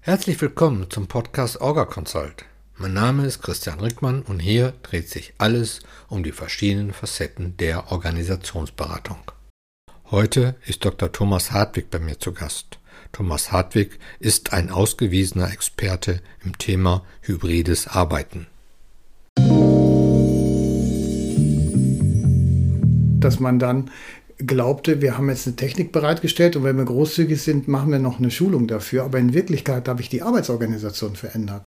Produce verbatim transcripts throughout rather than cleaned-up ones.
Herzlich willkommen zum Podcast Orga Consult. Mein Name ist Christian Rickmann und hier dreht sich alles um die verschiedenen Facetten der Organisationsberatung. Heute ist Doktor Thomas Hartwig bei mir zu Gast. Thomas Hartwig ist ein ausgewiesener Experte im Thema hybrides Arbeiten. Dass man dann glaubte, wir haben jetzt eine Technik bereitgestellt und wenn wir großzügig sind, machen wir noch eine Schulung dafür. Aber in Wirklichkeit habe ich die Arbeitsorganisation verändert.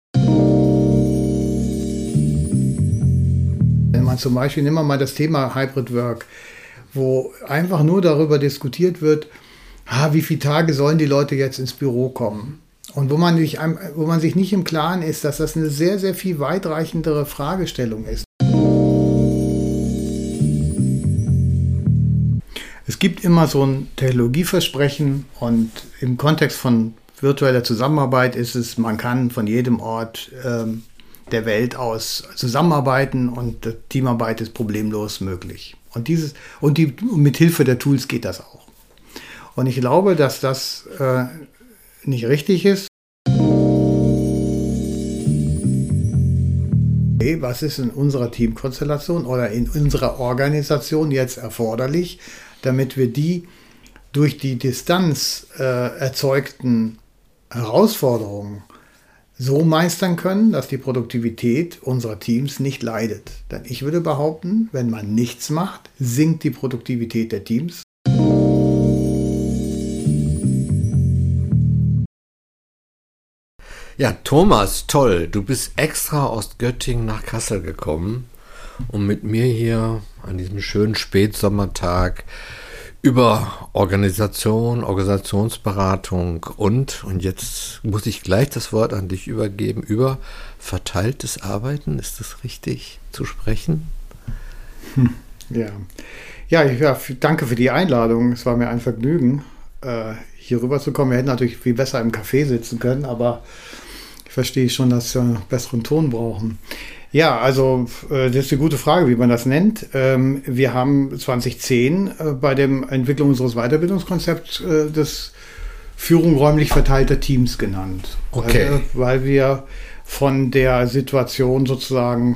Wenn man zum Beispiel, nehmen wir mal das Thema Hybrid Work, wo einfach nur darüber diskutiert wird, ah, wie viele Tage sollen die Leute jetzt ins Büro kommen? Und wo man, sich, wo man sich nicht im Klaren ist, dass das eine sehr, sehr viel weitreichendere Fragestellung ist. Es gibt immer so ein Technologieversprechen und im Kontext von virtueller Zusammenarbeit ist es, man kann von jedem Ort ähm, der Welt aus zusammenarbeiten und Teamarbeit ist problemlos möglich. Und, dieses, und, die, und mit Hilfe der Tools geht das auch. Und ich glaube, dass das äh, nicht richtig ist. Okay, was ist in unserer Teamkonstellation oder in unserer Organisation jetzt erforderlich, damit wir die durch die Distanz äh, erzeugten Herausforderungen so meistern können, dass die Produktivität unserer Teams nicht leidet. Denn ich würde behaupten, wenn man nichts macht, sinkt die Produktivität der Teams. Ja, Thomas, toll. Du bist extra aus Göttingen nach Kassel gekommen, um mit mir hier an diesem schönen Spätsommertag über Organisation, Organisationsberatung und, und jetzt muss ich gleich das Wort an dich übergeben, über verteiltes Arbeiten, ist das richtig zu sprechen? Hm, ja. Ja, ich, ja, danke für die Einladung. Es war mir ein Vergnügen, äh, hier rüber zu kommen. Wir hätten natürlich viel besser im Café sitzen können, aber ich verstehe schon, dass wir einen besseren Ton brauchen. Ja, also äh, das ist eine gute Frage, wie man das nennt. Ähm, wir haben zwanzig zehn äh, bei der Entwicklung unseres Weiterbildungskonzepts äh, das Führung räumlich verteilter Teams genannt. Okay. Äh, weil wir von der Situation sozusagen,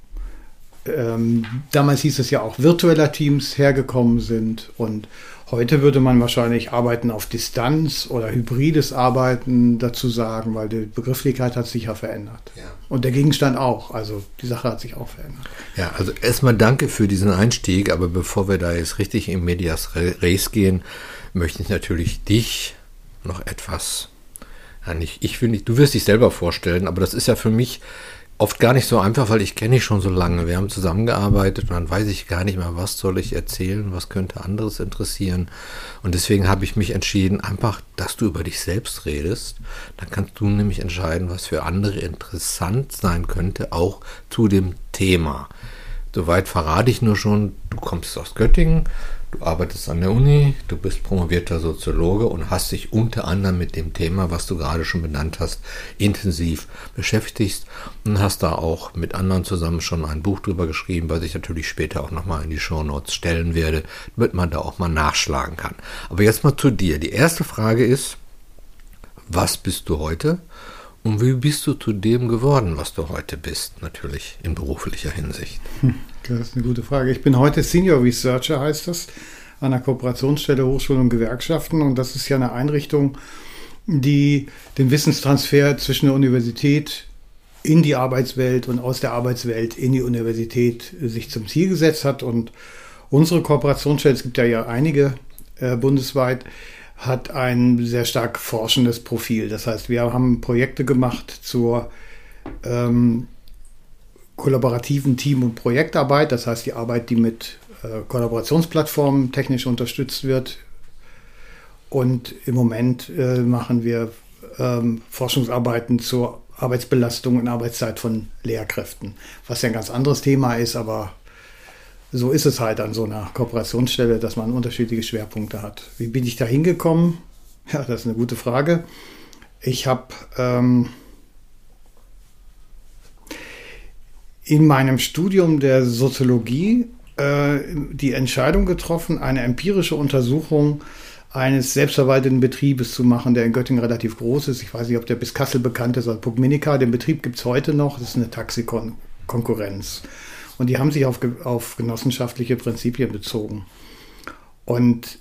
ähm, damals hieß es ja auch virtueller Teams, hergekommen sind und heute würde man wahrscheinlich Arbeiten auf Distanz oder hybrides Arbeiten dazu sagen, weil die Begrifflichkeit hat sich ja verändert. Ja. Und der Gegenstand auch. Also die Sache hat sich auch verändert. Ja, also erstmal danke für diesen Einstieg, aber bevor wir da jetzt richtig in medias res gehen, möchte ich natürlich dich noch etwas, ja nicht, ich will nicht, du wirst dich selber vorstellen, aber das ist ja für mich oft gar nicht so einfach, weil ich kenne dich schon so lange. Wir haben zusammengearbeitet und dann weiß ich gar nicht mehr, was soll ich erzählen, was könnte anderes interessieren. Und deswegen habe ich mich entschieden, einfach, dass du über dich selbst redest. Dann kannst du nämlich entscheiden, was für andere interessant sein könnte, auch zu dem Thema. Soweit verrate ich nur schon, du kommst aus Göttingen, du arbeitest an der Uni, du bist promovierter Soziologe und hast dich unter anderem mit dem Thema, was du gerade schon benannt hast, intensiv beschäftigt und hast da auch mit anderen zusammen schon ein Buch drüber geschrieben, was ich natürlich später auch nochmal in die Shownotes stellen werde, damit man da auch mal nachschlagen kann. Aber jetzt mal zu dir. Die erste Frage ist, was bist du heute und wie bist du zu dem geworden, was du heute bist, natürlich in beruflicher Hinsicht? Das ist eine gute Frage. Ich bin heute Senior Researcher, heißt das, an der Kooperationsstelle Hochschulen und Gewerkschaften. Und das ist ja eine Einrichtung, die den Wissenstransfer zwischen der Universität in die Arbeitswelt und aus der Arbeitswelt in die Universität sich zum Ziel gesetzt hat. Und unsere Kooperationsstelle, es gibt ja, ja einige äh, bundesweit, hat ein sehr stark forschendes Profil. Das heißt, wir haben Projekte gemacht zur ähm, kollaborativen Team- und Projektarbeit. Das heißt, die Arbeit, die mit äh, Kollaborationsplattformen technisch unterstützt wird. Und im Moment äh, machen wir ähm, Forschungsarbeiten zur Arbeitsbelastung und Arbeitszeit von Lehrkräften. Was ja ein ganz anderes Thema ist, aber so ist es halt an so einer Kooperationsstelle, dass man unterschiedliche Schwerpunkte hat. Wie bin ich da hingekommen? Ja, das ist eine gute Frage. Ich habe ähm, in meinem Studium der Soziologie äh, die Entscheidung getroffen, eine empirische Untersuchung eines selbstverwalteten Betriebes zu machen, der in Göttingen relativ groß ist. Ich weiß nicht, ob der bis Kassel bekannt ist, als Pugminica. Den Betrieb gibt es heute noch. Das ist eine Taxikonkurrenz. Und die haben sich auf, auf genossenschaftliche Prinzipien bezogen. Und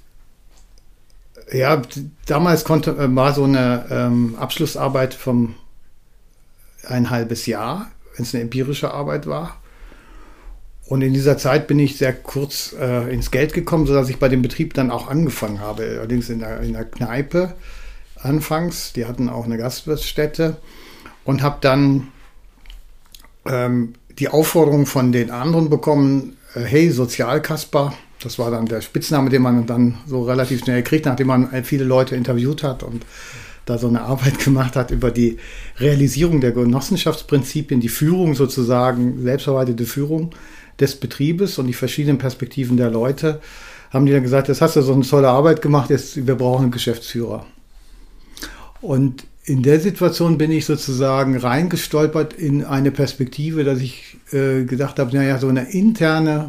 ja, damals konnte, war so eine ähm, Abschlussarbeit vom ein halbes Jahr, wenn es eine empirische Arbeit war. Und in dieser Zeit bin ich sehr kurz äh, ins Geld gekommen, sodass ich bei dem Betrieb dann auch angefangen habe. Allerdings in der, in der Kneipe anfangs. Die hatten auch eine Gastwirtsstätte. Und habe dann ähm, die Aufforderung von den anderen bekommen, äh, hey, Sozialkasper. Das war dann der Spitzname, den man dann so relativ schnell kriegt, nachdem man viele Leute interviewt hat und da so eine Arbeit gemacht hat über die Realisierung der Genossenschaftsprinzipien, die Führung sozusagen, selbstverwaltete Führung des Betriebes und die verschiedenen Perspektiven der Leute, haben die dann gesagt, das hast du so eine tolle Arbeit gemacht, jetzt, wir brauchen einen Geschäftsführer. Und in der Situation bin ich sozusagen reingestolpert in eine Perspektive, dass ich äh, gedacht habe, naja, so eine interne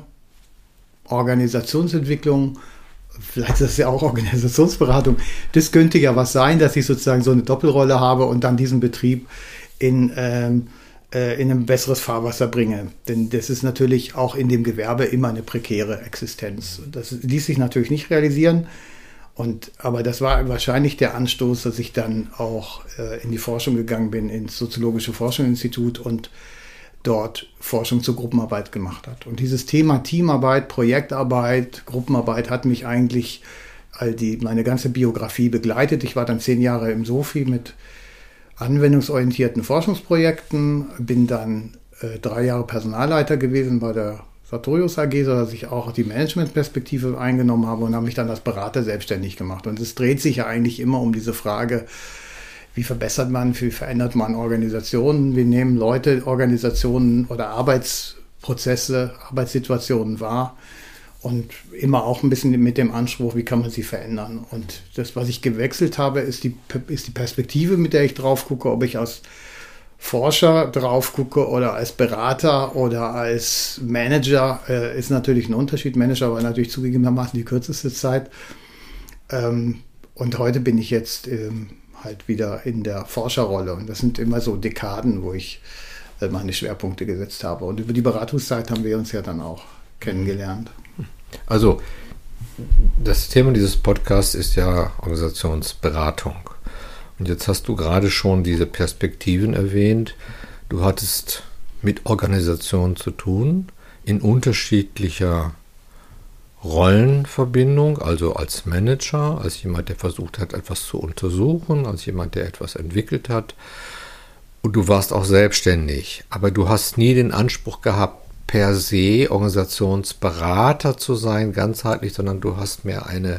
Organisationsentwicklung, vielleicht ist das ja auch Organisationsberatung, das könnte ja was sein, dass ich sozusagen so eine Doppelrolle habe und dann diesen Betrieb in, ähm, äh, in ein besseres Fahrwasser bringe. Denn das ist natürlich auch in dem Gewerbe immer eine prekäre Existenz. Das ließ sich natürlich nicht realisieren. Und, aber das war wahrscheinlich der Anstoß, dass ich dann auch äh, in die Forschung gegangen bin, ins Soziologische Forschungsinstitut und dort Forschung zur Gruppenarbeit gemacht hat. Und dieses Thema Teamarbeit, Projektarbeit, Gruppenarbeit hat mich eigentlich all die, meine ganze Biografie begleitet. Ich war dann zehn Jahre im SOFI mit anwendungsorientierten Forschungsprojekten, bin dann äh, drei Jahre Personalleiter gewesen bei der Sartorius A G, sodass ich auch die Managementperspektive eingenommen habe und habe mich dann als Berater selbstständig gemacht. Und es dreht sich ja eigentlich immer um diese Frage, wie verbessert man, wie verändert man Organisationen, wie nehmen Leute Organisationen oder Arbeitsprozesse, Arbeitssituationen wahr und immer auch ein bisschen mit dem Anspruch, wie kann man sie verändern. Und das, was ich gewechselt habe, ist die, ist die Perspektive, mit der ich drauf gucke, ob ich als Forscher drauf gucke oder als Berater oder als Manager, äh, ist natürlich ein Unterschied. Manager war natürlich zugegebenermaßen die kürzeste Zeit. Ähm, und heute bin ich jetzt ähm, halt wieder in der Forscherrolle. Und das sind immer so Dekaden, wo ich äh, meine Schwerpunkte gesetzt habe. Und über die Beratungszeit haben wir uns ja dann auch kennengelernt. Also, das Thema dieses Podcasts ist ja Organisationsberatung. Und jetzt hast du gerade schon diese Perspektiven erwähnt. Du hattest mit Organisationen zu tun, in unterschiedlicher Rollenverbindung, also als Manager, als jemand, der versucht hat, etwas zu untersuchen, als jemand, der etwas entwickelt hat. Und du warst auch selbstständig, aber du hast nie den Anspruch gehabt, per se Organisationsberater zu sein, ganzheitlich, sondern du hast mehr eine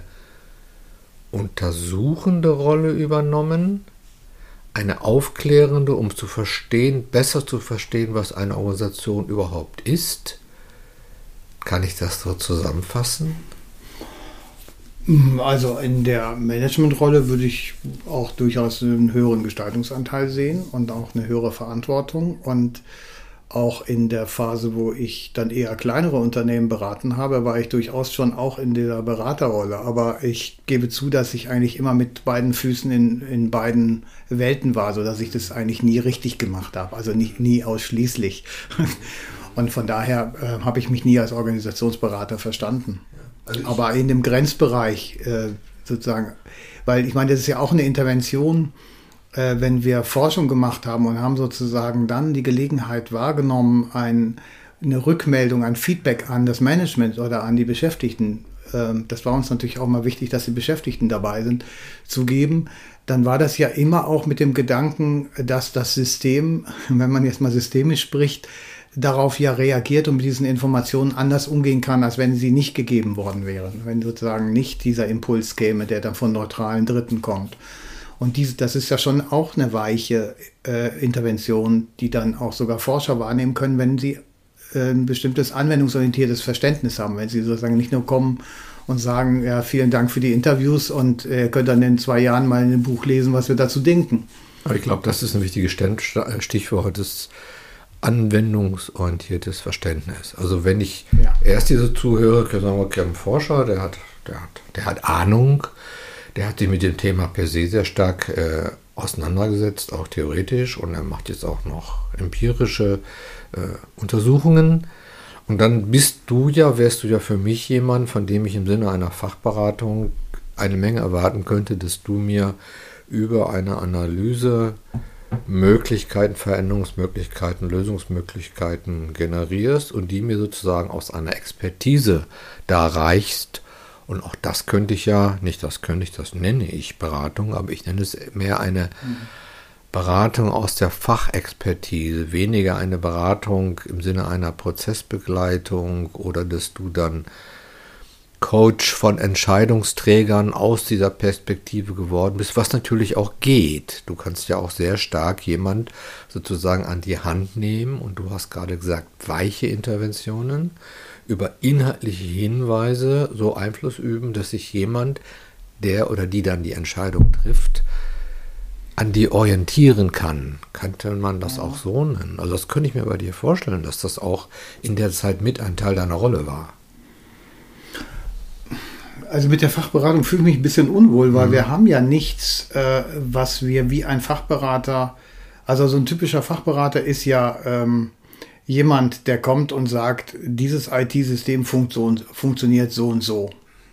untersuchende Rolle übernommen, eine aufklärende, um zu verstehen, besser zu verstehen, was eine Organisation überhaupt ist. Kann ich das so zusammenfassen? Also in der Managementrolle würde ich auch durchaus einen höheren Gestaltungsanteil sehen und auch eine höhere Verantwortung. Und auch in der Phase, wo ich dann eher kleinere Unternehmen beraten habe, war ich durchaus schon auch in der Beraterrolle. Aber ich gebe zu, dass ich eigentlich immer mit beiden Füßen in, in beiden Welten war, sodass ich das eigentlich nie richtig gemacht habe. Also nicht, nie ausschließlich. Und von daher äh, habe ich mich nie als Organisationsberater verstanden. Also aber in dem Grenzbereich äh, sozusagen, weil ich meine, das ist ja auch eine Intervention, äh, wenn wir Forschung gemacht haben und haben sozusagen dann die Gelegenheit wahrgenommen, ein, eine Rückmeldung, ein Feedback an das Management oder an die Beschäftigten, äh, das war uns natürlich auch mal wichtig, dass die Beschäftigten dabei sind, zu geben, dann war das ja immer auch mit dem Gedanken, dass das System, wenn man jetzt mal systemisch spricht, darauf ja reagiert und mit diesen Informationen anders umgehen kann, als wenn sie nicht gegeben worden wären. Wenn sozusagen nicht dieser Impuls käme, der dann von neutralen Dritten kommt. Und diese, das ist ja schon auch eine weiche äh, Intervention, die dann auch sogar Forscher wahrnehmen können, wenn sie äh, ein bestimmtes anwendungsorientiertes Verständnis haben. Wenn sie sozusagen nicht nur kommen und sagen, ja, vielen Dank für die Interviews und ihr äh, könnt dann in zwei Jahren mal in einem Buch lesen, was wir dazu denken. Aber ich glaube, das ist ein wichtiges Stichwort, das anwendungsorientiertes Verständnis. Also wenn ich ja. erst diese zuhöre, kann ich sagen, okay, ein Forscher, der hat, der hat, der hat Ahnung, Der hat sich mit dem Thema per se sehr stark äh, auseinandergesetzt, auch theoretisch, und er macht jetzt auch noch empirische äh, Untersuchungen. Und dann bist du ja, wärst du ja für mich jemand, von dem ich im Sinne einer Fachberatung eine Menge erwarten könnte, dass du mir über eine Analyse Möglichkeiten, Veränderungsmöglichkeiten, Lösungsmöglichkeiten generierst und die mir sozusagen aus einer Expertise da reichst. Und auch das könnte ich ja, nicht das könnte ich, das nenne ich Beratung, aber ich nenne es mehr eine mhm. Beratung aus der Fachexpertise, weniger eine Beratung im Sinne einer Prozessbegleitung oder dass du dann Coach von Entscheidungsträgern aus dieser Perspektive geworden bist, was natürlich auch geht. Du kannst ja auch sehr stark jemand sozusagen an die Hand nehmen und du hast gerade gesagt, weiche Interventionen über inhaltliche Hinweise so Einfluss üben, dass sich jemand, der oder die dann die Entscheidung trifft, an die orientieren kann. Könnte man das auch so nennen? Also das könnte ich mir bei dir vorstellen, dass das auch in der Zeit mit ein Teil deiner Rolle war. Also mit der Fachberatung fühle ich mich ein bisschen unwohl, weil mhm. wir haben ja nichts, äh, was wir wie ein Fachberater, also so ein typischer Fachberater ist ja ähm, jemand, der kommt und sagt, dieses I T-System funktio- funktioniert so und so.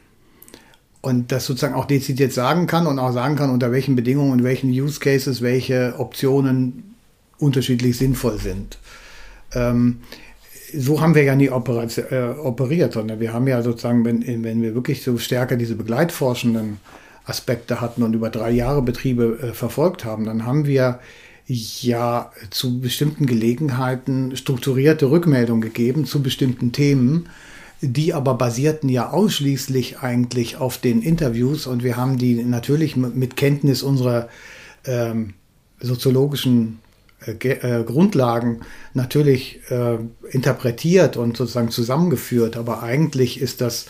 Und das sozusagen auch dezidiert sagen kann und auch sagen kann, unter welchen Bedingungen und welchen Use Cases welche Optionen unterschiedlich sinnvoll sind. Ähm, So haben wir ja nie operat- äh, operiert, sondern wir haben ja sozusagen, wenn, wenn wir wirklich so stärker diese begleitforschenden Aspekte hatten und über drei Jahre Betriebe äh, verfolgt haben, dann haben wir ja zu bestimmten Gelegenheiten strukturierte Rückmeldungen gegeben zu bestimmten Themen, die aber basierten ja ausschließlich eigentlich auf den Interviews und wir haben die natürlich mit Kenntnis unserer ähm, soziologischen Grundlagen natürlich äh, interpretiert und sozusagen zusammengeführt, aber eigentlich ist das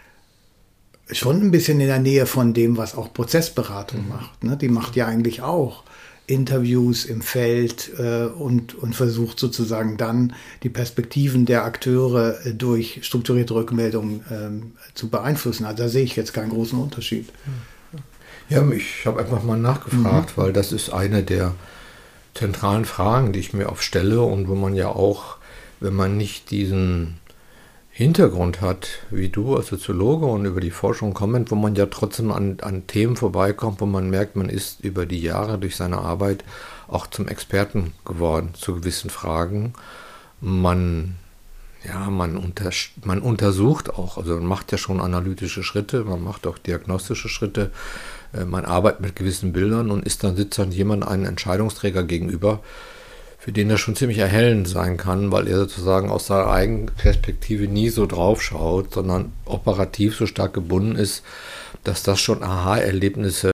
schon ein bisschen in der Nähe von dem, was auch Prozessberatung mhm. macht. Ne? Die macht ja eigentlich auch Interviews im Feld äh, und, und versucht sozusagen dann die Perspektiven der Akteure äh, durch strukturierte Rückmeldungen äh, zu beeinflussen. Also da sehe ich jetzt keinen großen Unterschied. Ja, ich habe einfach mal nachgefragt, mhm. weil das ist eine der zentralen Fragen, die ich mir oft stelle und wo man ja auch, wenn man nicht diesen Hintergrund hat, wie du als Soziologe und über die Forschung kommend, wo man ja trotzdem an, an Themen vorbeikommt, wo man merkt, man ist über die Jahre durch seine Arbeit auch zum Experten geworden zu gewissen Fragen. Man, ja, man, unter, man untersucht auch, also man macht ja schon analytische Schritte, man macht auch diagnostische Schritte, man arbeitet mit gewissen Bildern und ist dann sitzt dann jemand einen Entscheidungsträger gegenüber, für den das schon ziemlich erhellend sein kann, weil er sozusagen aus seiner eigenen Perspektive nie so drauf schaut, sondern operativ so stark gebunden ist, dass das schon Aha-Erlebnisse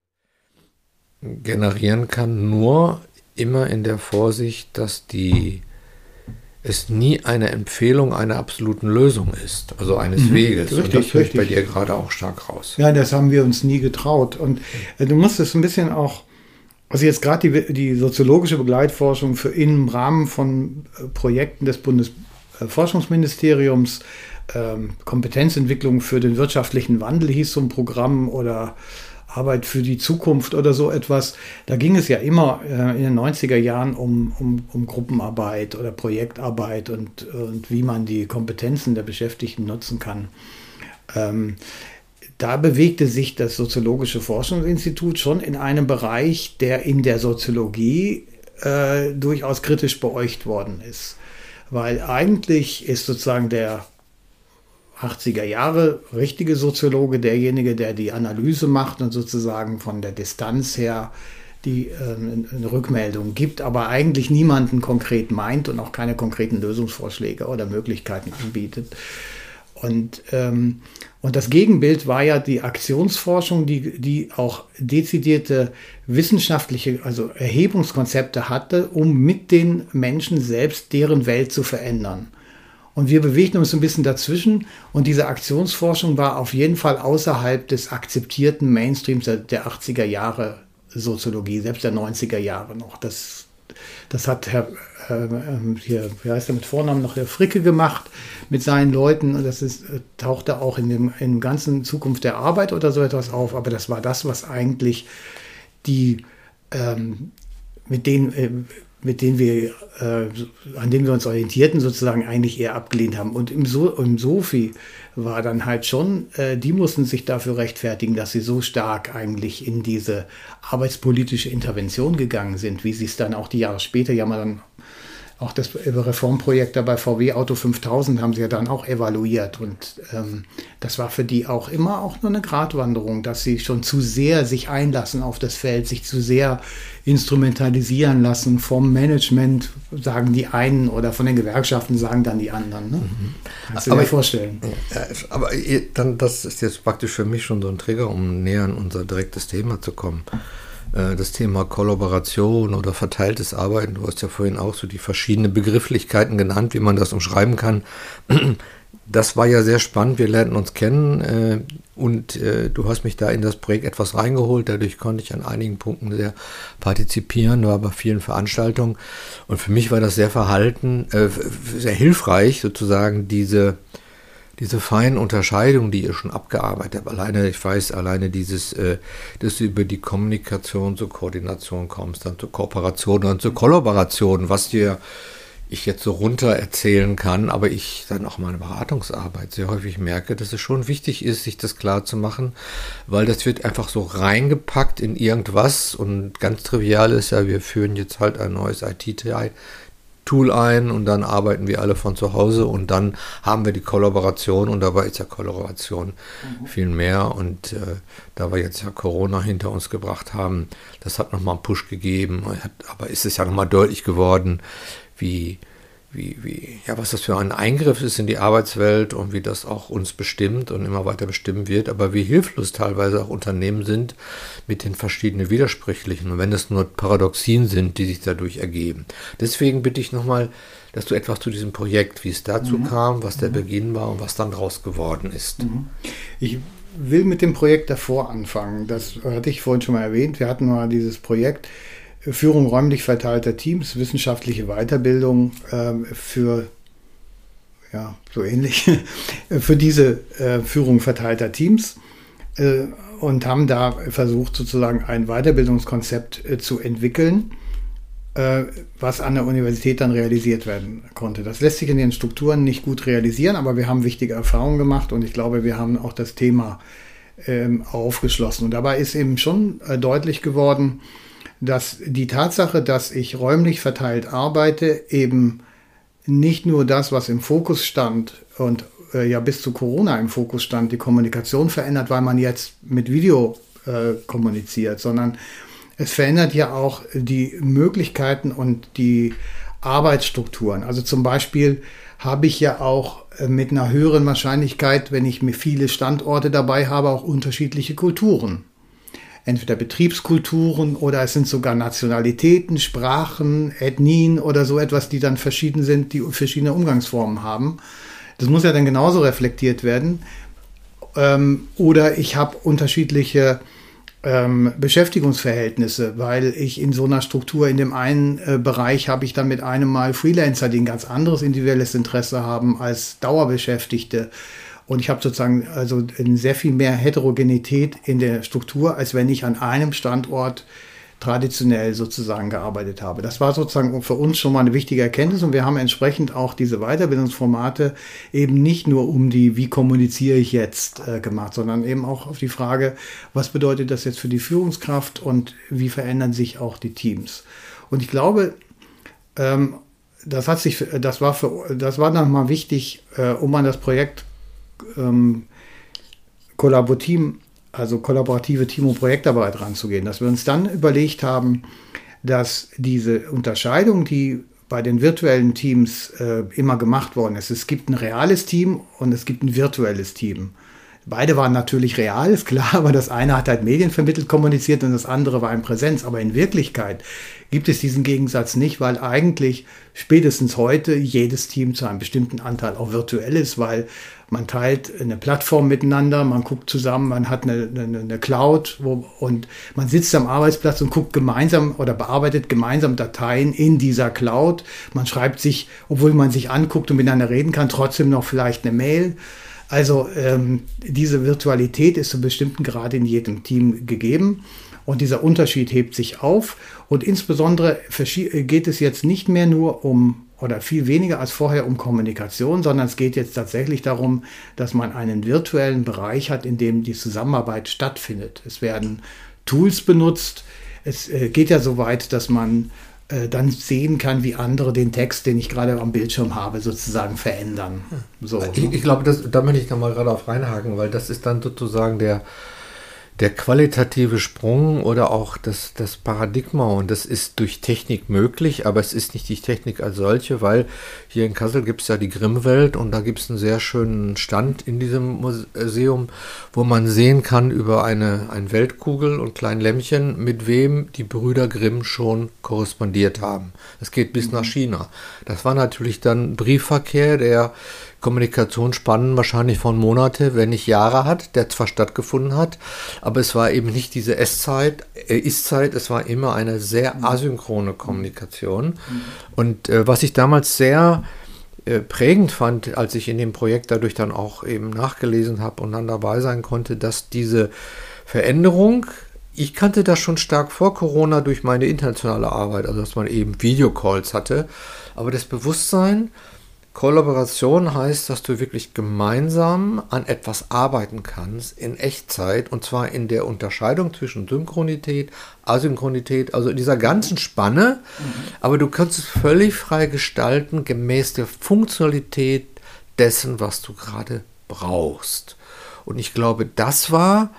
generieren kann, nur immer in der Vorsicht, dass die es nie eine Empfehlung einer absoluten Lösung ist, also eines mhm, Weges. Richtig, und das höre ich richtig. bei dir gerade auch stark raus. Ja, das haben wir uns nie getraut. Und äh, du musst es ein bisschen auch, also jetzt gerade die, die soziologische Begleitforschung für im Rahmen von äh, Projekten des Bundesforschungsministeriums, äh, Kompetenzentwicklung für den wirtschaftlichen Wandel hieß so ein Programm oder Arbeit für die Zukunft oder so etwas. Da ging es ja immer äh, in den neunziger Jahren um, um, um Gruppenarbeit oder Projektarbeit und, und wie man die Kompetenzen der Beschäftigten nutzen kann. Ähm, da bewegte sich das Soziologische Forschungsinstitut schon in einem Bereich, der in der Soziologie äh, durchaus kritisch beäugt worden ist. Weil eigentlich ist sozusagen der achtziger Jahre richtige Soziologe derjenige, der die Analyse macht und sozusagen von der Distanz her die äh, eine Rückmeldung gibt, aber eigentlich niemanden konkret meint und auch keine konkreten Lösungsvorschläge oder Möglichkeiten anbietet. Und, ähm, und das Gegenbild war ja die Aktionsforschung, die, die auch dezidierte wissenschaftliche, also Erhebungskonzepte hatte, um mit den Menschen selbst deren Welt zu verändern. Und wir bewegten uns ein bisschen dazwischen und diese Aktionsforschung war auf jeden Fall außerhalb des akzeptierten Mainstreams der achtziger Jahre Soziologie, selbst der neunziger Jahre noch. Das das hat Herr, äh, hier, wie heißt er mit Vornamen noch, Herr Fricke gemacht mit seinen Leuten. Und das ist, tauchte auch in dem, in dem ganzen Zukunft der Arbeit oder so etwas auf. Aber das war das, was eigentlich die, ähm, mit denen, äh, mit denen wir, äh, an denen wir uns orientierten, sozusagen eigentlich eher abgelehnt haben. Und im, so im Sofi war dann halt schon, äh, die mussten sich dafür rechtfertigen, dass sie so stark eigentlich in diese arbeitspolitische Intervention gegangen sind, wie sie es dann auch die Jahre später ja mal dann auch das Reformprojekt da bei V W Auto fünftausend haben sie ja dann auch evaluiert. Und ähm, das war für die auch immer auch nur eine Gratwanderung, dass sie schon zu sehr sich einlassen auf das Feld, sich zu sehr instrumentalisieren lassen vom Management, sagen die einen, oder von den Gewerkschaften sagen dann die anderen. Ne? Mhm. Kannst du dir vorstellen. Ja, aber dann, das ist jetzt praktisch für mich schon so ein Trigger, um näher an unser direktes Thema zu kommen. Das Thema Kollaboration oder verteiltes Arbeiten, du hast ja vorhin auch so die verschiedenen Begrifflichkeiten genannt, wie man das umschreiben kann. Das war ja sehr spannend, wir lernten uns kennen und du hast mich da in das Projekt etwas reingeholt, dadurch konnte ich an einigen Punkten sehr partizipieren, war bei vielen Veranstaltungen und für mich war das sehr verhalten, sehr hilfreich sozusagen diese Diese feinen Unterscheidungen, die ihr schon abgearbeitet habt, alleine, ich weiß, alleine dieses, äh, dass du über die Kommunikation zur Koordination kommst, dann zur Kooperation, dann zur Kollaboration, was dir ich jetzt so runter erzählen kann, aber ich dann auch meine Beratungsarbeit sehr häufig merke, dass es schon wichtig ist, sich das klar zu machen, weil das wird einfach so reingepackt in irgendwas und ganz trivial ist ja, wir führen jetzt halt ein neues I T-Tool Tool ein und dann arbeiten wir alle von zu Hause und dann haben wir die Kollaboration und dabei ist ja Kollaboration mhm. viel mehr und äh, da wir jetzt ja Corona hinter uns gebracht haben, das hat nochmal einen Push gegeben, hat, aber ist es ja nochmal deutlich geworden, wie, wie, wie, ja, was das für ein Eingriff ist in die Arbeitswelt und wie das auch uns bestimmt und immer weiter bestimmen wird, aber wie hilflos teilweise auch Unternehmen sind mit den verschiedenen Widersprüchlichen und wenn es nur Paradoxien sind, die sich dadurch ergeben. Deswegen bitte ich nochmal, dass du etwas zu diesem Projekt, wie es dazu mhm. kam, was der mhm. Beginn war und was dann draus geworden ist. Mhm. Ich will mit dem Projekt davor anfangen. Das hatte ich vorhin schon mal erwähnt. Wir hatten mal dieses Projekt Führung räumlich verteilter Teams, wissenschaftliche Weiterbildung äh, für, ja, so ähnlich, für diese äh, Führung verteilter Teams äh, und haben da versucht, sozusagen ein Weiterbildungskonzept äh, zu entwickeln, äh, was an der Universität dann realisiert werden konnte. Das lässt sich in den Strukturen nicht gut realisieren, aber wir haben wichtige Erfahrungen gemacht und ich glaube, wir haben auch das Thema äh, aufgeschlossen. Und dabei ist eben schon äh, deutlich geworden, dass die Tatsache, dass ich räumlich verteilt arbeite, eben nicht nur das, was im Fokus stand und äh, ja bis zu Corona im Fokus stand, die Kommunikation verändert, weil man jetzt mit Video äh, kommuniziert, sondern es verändert ja auch die Möglichkeiten und die Arbeitsstrukturen. Also zum Beispiel habe ich ja auch äh, mit einer höheren Wahrscheinlichkeit, wenn ich mir viele Standorte dabei habe, auch unterschiedliche Kulturen. Entweder Betriebskulturen oder es sind sogar Nationalitäten, Sprachen, Ethnien oder so etwas, die dann verschieden sind, die verschiedene Umgangsformen haben. Das muss ja dann genauso reflektiert werden. Ähm, oder ich habe unterschiedliche ähm, Beschäftigungsverhältnisse, weil ich in so einer Struktur in dem einen äh, Bereich habe ich dann mit einem Mal Freelancer, die ein ganz anderes individuelles Interesse haben als Dauerbeschäftigte. Und ich habe sozusagen also sehr viel mehr Heterogenität in der Struktur, als wenn ich an einem Standort traditionell sozusagen gearbeitet habe. Das war sozusagen für uns schon mal eine wichtige Erkenntnis und wir haben entsprechend auch diese Weiterbildungsformate eben nicht nur um die, wie kommuniziere ich jetzt äh, gemacht, sondern eben auch auf die Frage, was bedeutet das jetzt für die Führungskraft und wie verändern sich auch die Teams. Und ich glaube, ähm, das hat sich, das war für, das war nochmal wichtig, äh, um an das Projekt Ähm, kollaborativ, also kollaborative Team- und Projektarbeit ranzugehen, dass wir uns dann überlegt haben, dass diese Unterscheidung, die bei den virtuellen Teams äh, immer gemacht worden ist, es gibt ein reales Team und es gibt ein virtuelles Team. Beide waren natürlich real, ist klar, aber das eine hat halt medienvermittelt kommuniziert und das andere war in Präsenz. Aber in Wirklichkeit gibt es diesen Gegensatz nicht, weil eigentlich spätestens heute jedes Team zu einem bestimmten Anteil auch virtuell ist, weil man teilt eine Plattform miteinander, man guckt zusammen, man hat eine, eine, eine Cloud wo, und man sitzt am Arbeitsplatz und guckt gemeinsam oder bearbeitet gemeinsam Dateien in dieser Cloud. Man schreibt sich, obwohl man sich anguckt und miteinander reden kann, trotzdem noch vielleicht eine Mail. Also ähm, diese Virtualität ist zu bestimmten Grad in jedem Team gegeben und dieser Unterschied hebt sich auf und insbesondere geht es jetzt nicht mehr nur um oder viel weniger als vorher um Kommunikation, sondern es geht jetzt tatsächlich darum, dass man einen virtuellen Bereich hat, in dem die Zusammenarbeit stattfindet. Es werden Tools benutzt. Es äh, geht ja so weit, dass man äh, dann sehen kann, wie andere den Text, den ich gerade am Bildschirm habe, sozusagen verändern. So, ich, ich glaube, das, da möchte ich nochmal gerade auf reinhaken, weil das ist dann sozusagen der Der qualitative Sprung oder auch das, das Paradigma, und das ist durch Technik möglich, aber es ist nicht die Technik als solche, weil hier in Kassel gibt es ja die Grimm-Welt und da gibt es einen sehr schönen Stand in diesem Museum, wo man sehen kann über eine, eine Weltkugel und klein Lämmchen, mit wem die Brüder Grimm schon korrespondiert haben. Das geht bis nach China. Das war natürlich dann Briefverkehr, der Kommunikationsspannen wahrscheinlich von Monate, wenn nicht Jahre hat, der zwar stattgefunden hat, aber es war eben nicht diese S-Zeit, äh, Ist-Zeit, es war immer eine sehr asynchrone Kommunikation. Mhm. Und äh, was ich damals sehr äh, prägend fand, als ich in dem Projekt dadurch dann auch eben nachgelesen habe und dann dabei sein konnte, dass diese Veränderung, ich kannte das schon stark vor Corona durch meine internationale Arbeit, also dass man eben Videocalls hatte, aber das Bewusstsein, Kollaboration heißt, dass du wirklich gemeinsam an etwas arbeiten kannst in Echtzeit und zwar in der Unterscheidung zwischen Synchronität, Asynchronität, also in dieser ganzen Spanne, mhm. aber du kannst es völlig frei gestalten gemäß der Funktionalität dessen, was du gerade brauchst. Und ich glaube, das war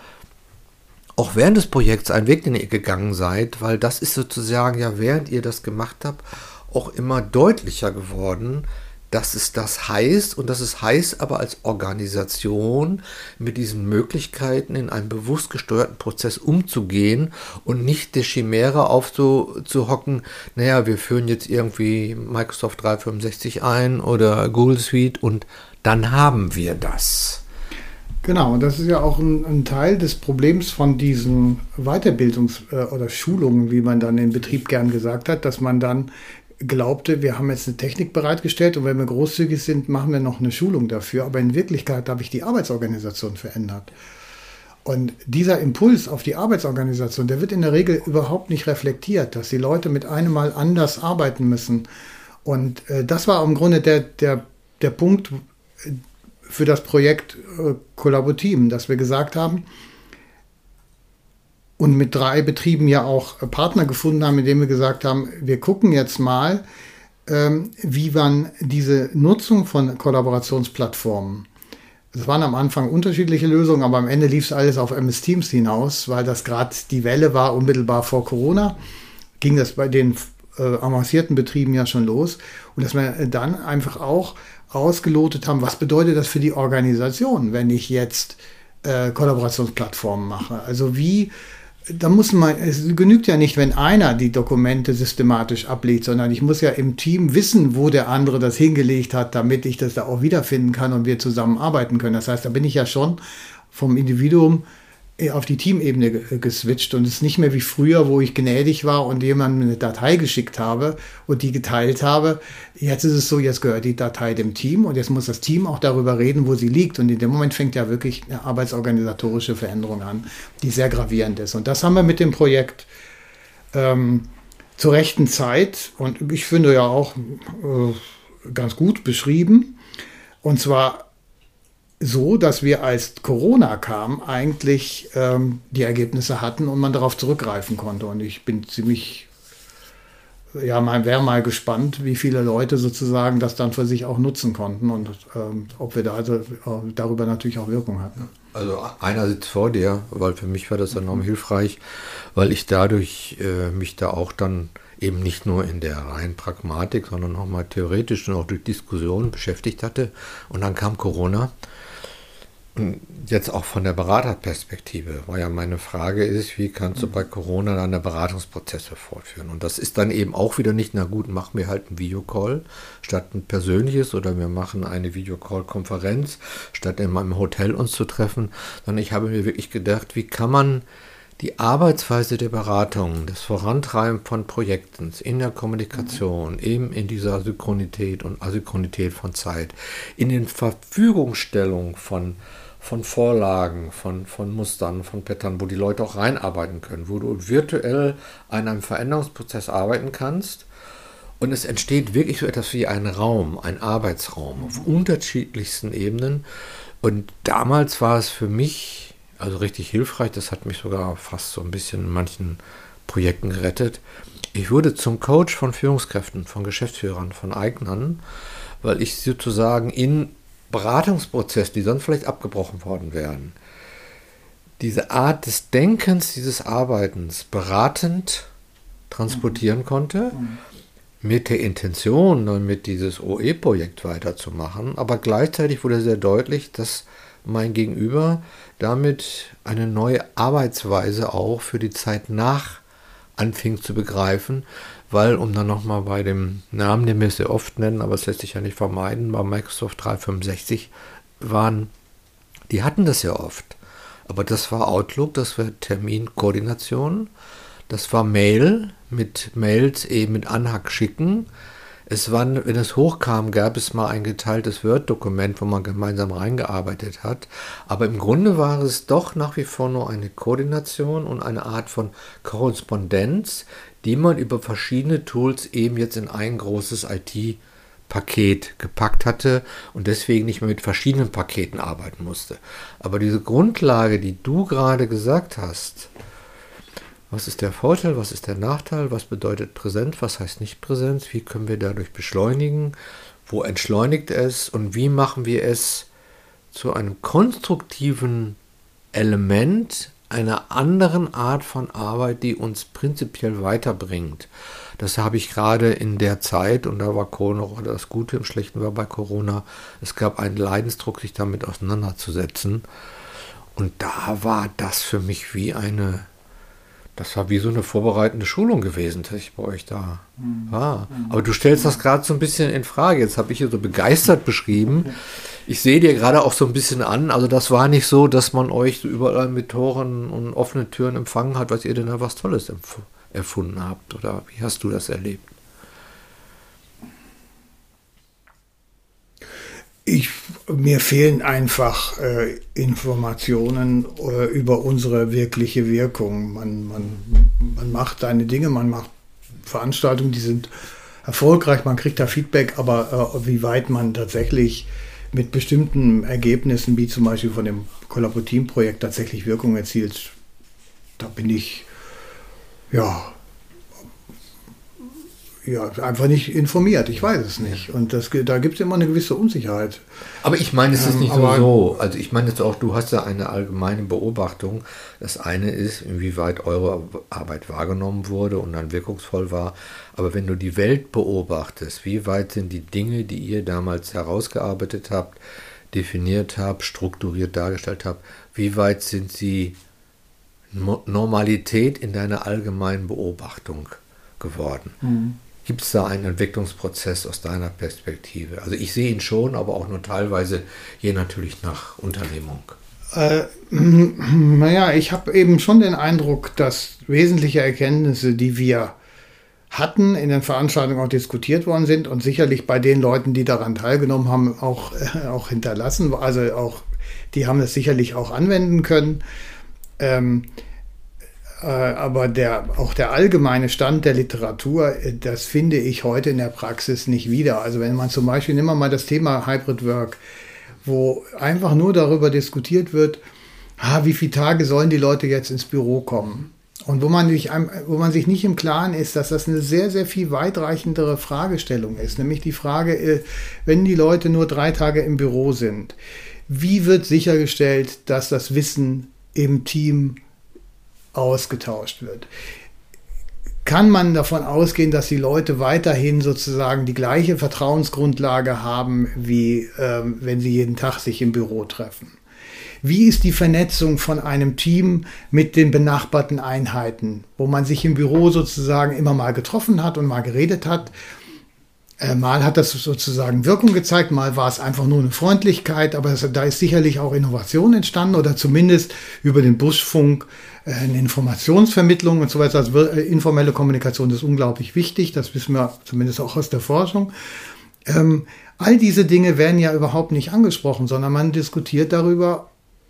auch während des Projekts ein Weg, den ihr gegangen seid, weil das ist sozusagen ja, während ihr das gemacht habt, auch immer deutlicher geworden, dass es das heißt und dass es heißt aber als Organisation mit diesen Möglichkeiten in einem bewusst gesteuerten Prozess umzugehen und nicht der Chimäre aufzuhocken, naja, wir führen jetzt irgendwie Microsoft dreihundertfünfundsechzig ein oder Google Suite und dann haben wir das. Genau, und das ist ja auch ein, ein Teil des Problems von diesen Weiterbildungs- oder Schulungen, wie man dann im Betrieb gern gesagt hat, dass man dann glaubte, wir haben jetzt eine Technik bereitgestellt und wenn wir großzügig sind, machen wir noch eine Schulung dafür. Aber in Wirklichkeit habe ich die Arbeitsorganisation verändert. Und dieser Impuls auf die Arbeitsorganisation, der wird in der Regel überhaupt nicht reflektiert, dass die Leute mit einem Mal anders arbeiten müssen. Und äh, das war im Grunde der, der, der Punkt für das Projekt äh, Kollaboteam, dass wir gesagt haben, und mit drei Betrieben ja auch Partner gefunden haben, indem wir gesagt haben, wir gucken jetzt mal, ähm, wie man diese Nutzung von Kollaborationsplattformen, es waren am Anfang unterschiedliche Lösungen, aber am Ende lief es alles auf M S Teams hinaus, weil das gerade die Welle war, unmittelbar vor Corona, ging das bei den äh, avancierten Betrieben ja schon los. Und dass wir dann einfach auch ausgelotet haben, was bedeutet das für die Organisation, wenn ich jetzt äh, Kollaborationsplattformen mache? Also wie Da muss man, es genügt ja nicht, wenn einer die Dokumente systematisch ablegt, sondern ich muss ja im Team wissen, wo der andere das hingelegt hat, damit ich das da auch wiederfinden kann und wir zusammenarbeiten können. Das heißt, da bin ich ja schon vom Individuum auf die Teamebene geswitcht und es ist nicht mehr wie früher, wo ich gnädig war und jemandem eine Datei geschickt habe und die geteilt habe. Jetzt ist es so, jetzt gehört die Datei dem Team und jetzt muss das Team auch darüber reden, wo sie liegt. Und in dem Moment fängt ja wirklich eine arbeitsorganisatorische Veränderung an, die sehr gravierend ist. Und das haben wir mit dem Projekt ähm, zur rechten Zeit und ich finde ja auch äh, ganz gut beschrieben. Und zwar so, dass wir, als Corona kam, eigentlich ähm, die Ergebnisse hatten und man darauf zurückgreifen konnte. Und ich bin ziemlich, ja, man wäre mal gespannt, wie viele Leute sozusagen das dann für sich auch nutzen konnten und ähm, ob wir da also äh, darüber natürlich auch Wirkung hatten. Also einer sitzt vor dir, weil für mich war das enorm hilfreich, weil ich dadurch äh, mich da auch dann eben nicht nur in der reinen Pragmatik, sondern auch mal theoretisch und auch durch Diskussionen beschäftigt hatte. Und dann kam Corona. Und jetzt auch von der Beraterperspektive, war ja meine Frage ist, wie kannst du bei Corona deine Beratungsprozesse fortführen? Und das ist dann eben auch wieder nicht, na gut, machen wir halt einen Videocall statt ein persönliches oder wir machen eine Videocall-Konferenz, statt in meinem Hotel uns zu treffen, sondern ich habe mir wirklich gedacht, wie kann man die Arbeitsweise der Beratung, das Vorantreiben von Projekten in der Kommunikation, eben in dieser Synchronität und Asynchronität von Zeit, in den Verfügungstellung von, von Vorlagen, von, von Mustern, von Pattern, wo die Leute auch reinarbeiten können, wo du virtuell an einem Veränderungsprozess arbeiten kannst und es entsteht wirklich so etwas wie ein Raum, ein Arbeitsraum auf unterschiedlichsten Ebenen. Und damals war es für mich also richtig hilfreich, das hat mich sogar fast so ein bisschen in manchen Projekten gerettet. Ich wurde zum Coach von Führungskräften, von Geschäftsführern, von Eignern, weil ich sozusagen in Beratungsprozessen, die sonst vielleicht abgebrochen worden wären, diese Art des Denkens, dieses Arbeitens beratend transportieren konnte, mit der Intention, damit dieses O E-Projekt weiterzumachen, aber gleichzeitig wurde sehr deutlich, dass mein Gegenüber damit eine neue Arbeitsweise auch für die Zeit nach anfing zu begreifen, weil, um dann nochmal bei dem Namen, den wir sehr oft nennen, aber es lässt sich ja nicht vermeiden, bei Microsoft dreihundertfünfundsechzig waren, die hatten das ja oft, aber das war Outlook, das war Terminkoordination, das war Mail, mit Mails eben mit Anhang schicken. Es war, wenn es hochkam, gab es mal ein geteiltes Word-Dokument, wo man gemeinsam reingearbeitet hat. Aber im Grunde war es doch nach wie vor nur eine Koordination und eine Art von Korrespondenz, die man über verschiedene Tools eben jetzt in ein großes I T-Paket gepackt hatte und deswegen nicht mehr mit verschiedenen Paketen arbeiten musste. Aber diese Grundlage, die du gerade gesagt hast, was ist der Vorteil, was ist der Nachteil, was bedeutet Präsenz, was heißt nicht Präsenz, wie können wir dadurch beschleunigen, wo entschleunigt es und wie machen wir es zu einem konstruktiven Element einer anderen Art von Arbeit, die uns prinzipiell weiterbringt. Das habe ich gerade in der Zeit, und da war Corona, oder das Gute im Schlechten war bei Corona, es gab einen Leidensdruck, sich damit auseinanderzusetzen. Und da war das für mich wie eine Das war wie so eine vorbereitende Schulung gewesen, dass ich bei euch da war. Aber du stellst das gerade so ein bisschen in Frage. Jetzt habe ich hier so begeistert beschrieben. Ich sehe dir gerade auch so ein bisschen an. Also das war nicht so, dass man euch so überall mit Toren und offenen Türen empfangen hat, was ihr denn da was Tolles erfunden habt. Oder wie hast du das erlebt? Ich, mir fehlen einfach äh, Informationen äh, über unsere wirkliche Wirkung. Man, man, man macht seine Dinge, man macht Veranstaltungen, die sind erfolgreich, man kriegt da Feedback, aber äh, wie weit man tatsächlich mit bestimmten Ergebnissen, wie zum Beispiel von dem Collaborativ-Projekt, tatsächlich Wirkung erzielt, da bin ich ja Ja, einfach nicht informiert. Ich weiß es nicht. Und das, da gibt es immer eine gewisse Unsicherheit. Aber ich meine, es ist ähm, nicht nur so. Also ich meine jetzt auch, du hast ja eine allgemeine Beobachtung. Das eine ist, inwieweit eure Arbeit wahrgenommen wurde und dann wirkungsvoll war. Aber wenn du die Welt beobachtest, wie weit sind die Dinge, die ihr damals herausgearbeitet habt, definiert habt, strukturiert dargestellt habt, wie weit sind sie Normalität in deiner allgemeinen Beobachtung geworden? Mhm. Gibt es da einen Entwicklungsprozess aus deiner Perspektive? Also ich sehe ihn schon, aber auch nur teilweise, je natürlich nach Unternehmung. Äh, naja, ich habe eben schon den Eindruck, dass wesentliche Erkenntnisse, die wir hatten, in den Veranstaltungen auch diskutiert worden sind und sicherlich bei den Leuten, die daran teilgenommen haben, auch, äh, auch hinterlassen. Also auch, die haben es sicherlich auch anwenden können. Ähm, Aber der, auch der allgemeine Stand der Literatur, das finde ich heute in der Praxis nicht wieder. Also wenn man zum Beispiel, nehmen wir mal das Thema Hybrid Work, wo einfach nur darüber diskutiert wird, ah, wie viele Tage sollen die Leute jetzt ins Büro kommen? Und wo man, sich, wo man sich nicht im Klaren ist, dass das eine sehr, sehr viel weitreichendere Fragestellung ist. Nämlich die Frage, wenn die Leute nur drei Tage im Büro sind, wie wird sichergestellt, dass das Wissen im Team ausgetauscht wird? Kann man davon ausgehen, dass die Leute weiterhin sozusagen die gleiche Vertrauensgrundlage haben, wie ähm, wenn sie jeden Tag sich im Büro treffen? wie ist die Vernetzung von einem Team mit den benachbarten Einheiten, wo man sich im Büro sozusagen immer mal getroffen hat und mal geredet hat. Äh, mal hat das sozusagen Wirkung gezeigt, mal war es einfach nur eine Freundlichkeit, aber es, da ist sicherlich auch Innovation entstanden oder zumindest über den Buschfunk äh, eine Informationsvermittlung und so weiter. Also äh, informelle Kommunikation ist unglaublich wichtig, das wissen wir zumindest auch aus der Forschung. Ähm, all diese Dinge werden ja überhaupt nicht angesprochen, sondern man diskutiert darüber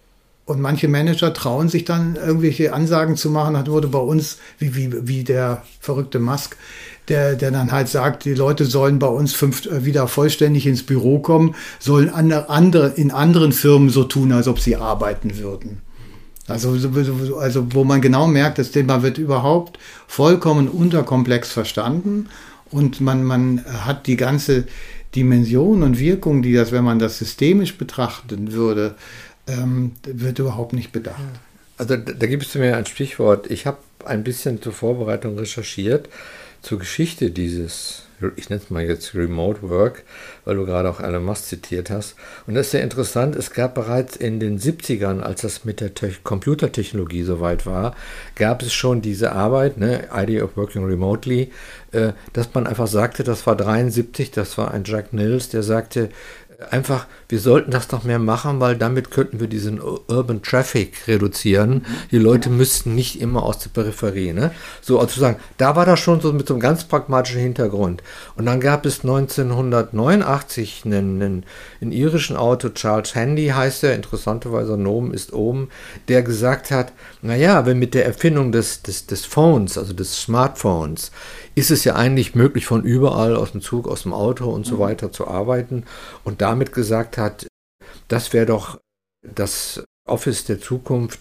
und manche Manager trauen sich dann irgendwelche Ansagen zu machen. Das wurde bei uns, wie, wie, wie der verrückte Musk, der, der dann halt sagt, die Leute sollen bei uns fünf, äh, wieder vollständig ins Büro kommen, sollen andere, andere, in anderen Firmen so tun, als ob sie arbeiten würden. Also, also wo man genau merkt, das Thema wird überhaupt vollkommen unterkomplex verstanden und man, man hat die ganze Dimension und Wirkung, die das, wenn man das systemisch betrachten würde, ähm, wird überhaupt nicht bedacht. Also da, da gibst du mir ein Stichwort. Ich habe ein bisschen zur Vorbereitung recherchiert zur Geschichte dieses, ich nenne es mal jetzt Remote Work, weil du gerade auch Elon Musk zitiert hast. Und das ist sehr interessant, es gab bereits in den siebzigern, als das mit der Te- Computertechnologie soweit war, gab es schon diese Arbeit, ne, Idea of Working Remotely, äh, dass man einfach sagte, das war dreiundsiebzig, das war ein Jack Nils, der sagte, einfach, wir sollten das noch mehr machen, weil damit könnten wir diesen Urban Traffic reduzieren. Die Leute müssten nicht immer aus der Peripherie. Ne? So, also zu sagen, da war das schon so mit so einem ganz pragmatischen Hintergrund. Und dann gab es neunzehnhundertneunundachtzig einen, einen, einen irischen Autor, Charles Handy heißt er, interessanterweise Nomen ist oben, der gesagt hat, naja, wenn mit der Erfindung des, des, des Phones, also des Smartphones, ist es ja eigentlich möglich, von überall aus dem Zug, aus dem Auto und so weiter zu arbeiten und damit gesagt hat, das wäre doch das Office der Zukunft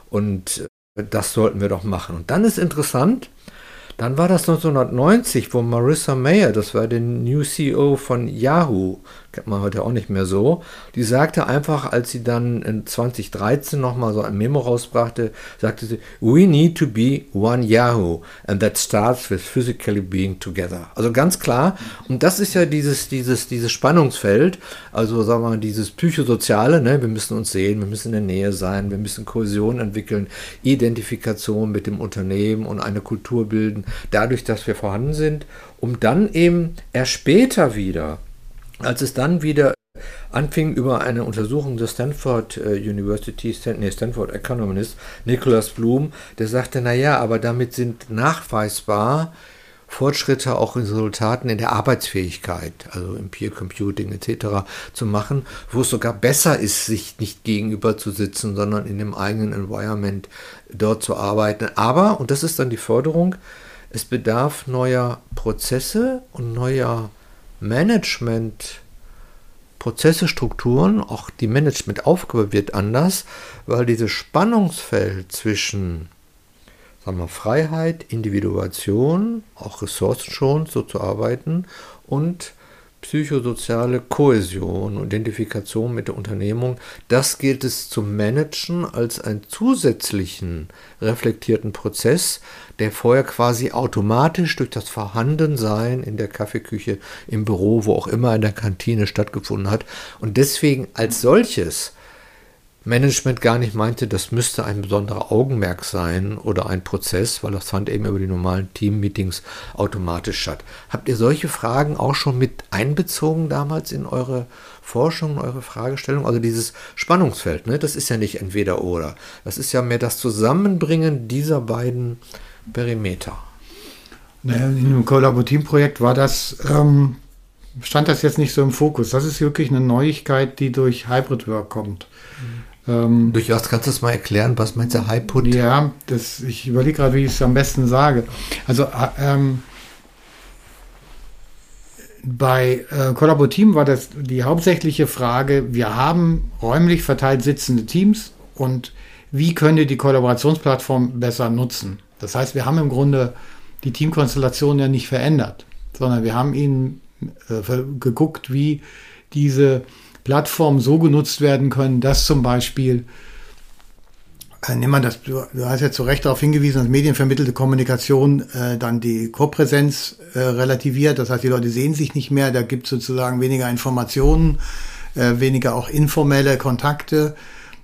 und das sollten wir doch machen. Und dann ist interessant, dann war das neunzehnhundertneunzig, wo Marissa Mayer, das war der New C E O von Yahoo, kennt man heute auch nicht mehr so, die sagte einfach, als sie dann in zweitausenddreizehn nochmal so ein Memo rausbrachte, sagte sie, we need to be one Yahoo and that starts with physically being together. Also ganz klar, und das ist ja dieses, dieses, dieses Spannungsfeld, also sagen wir mal, dieses Psychosoziale, ne? Wir müssen uns sehen, wir müssen in der Nähe sein, wir müssen Kohäsion entwickeln, Identifikation mit dem Unternehmen und eine Kultur bilden, dadurch, dass wir vorhanden sind, um dann eben erst später wieder, als es dann wieder anfing über eine Untersuchung der Stanford äh, University, Stan- nee, Stanford Economist, Nicholas Bloom, der sagte, naja, aber damit sind nachweisbar Fortschritte auch in Resultaten in der Arbeitsfähigkeit, also im Peer Computing et cetera zu machen, wo es sogar besser ist, sich nicht gegenüber zu sitzen, sondern in dem eigenen Environment dort zu arbeiten. Aber, und das ist dann die Forderung, es bedarf neuer Prozesse und neuer Management, Prozesse, Strukturen, auch die Managementaufgabe wird anders, weil dieses Spannungsfeld zwischen, sagen wir, Freiheit, Individuation, auch ressourcenschonend so zu arbeiten und psychosoziale Kohäsion und Identifikation mit der Unternehmung, das gilt es zu managen als einen zusätzlichen reflektierten Prozess, der vorher quasi automatisch durch das Vorhandensein in der Kaffeeküche, im Büro, wo auch immer in der Kantine stattgefunden hat und deswegen als solches Management gar nicht meinte, das müsste ein besonderer Augenmerk sein oder ein Prozess, weil das fand eben über die normalen Team-Meetings automatisch statt. Habt ihr solche Fragen auch schon mit einbezogen damals in eure Forschung, eure Fragestellung? Also dieses Spannungsfeld, ne? Das ist ja nicht entweder oder. Das ist ja mehr das Zusammenbringen dieser beiden Perimeter. Naja, in einem Kollaborativprojekt war das, ähm, stand das jetzt nicht so im Fokus. Das ist wirklich eine Neuigkeit, die durch Hybrid Work kommt. Mhm. Ähm, Durch was kannst du das mal erklären? Was meinst du, Hybrid? Ja, das, ich überlege gerade, wie ich es am besten sage. Also ähm, bei äh, Kollaborativ war das die hauptsächliche Frage, wir haben räumlich verteilt sitzende Teams und wie können wir die Kollaborationsplattform besser nutzen? Das heißt, wir haben im Grunde die Teamkonstellation ja nicht verändert, sondern wir haben ihnen äh, geguckt, wie diese Plattformen so genutzt werden können, dass zum Beispiel, äh, nimm mal das, du, du hast ja zu Recht darauf hingewiesen, dass medienvermittelte Kommunikation äh, dann die Kopräsenz äh, relativiert. Das heißt, die Leute sehen sich nicht mehr, da gibt es sozusagen weniger Informationen, äh, weniger auch informelle Kontakte.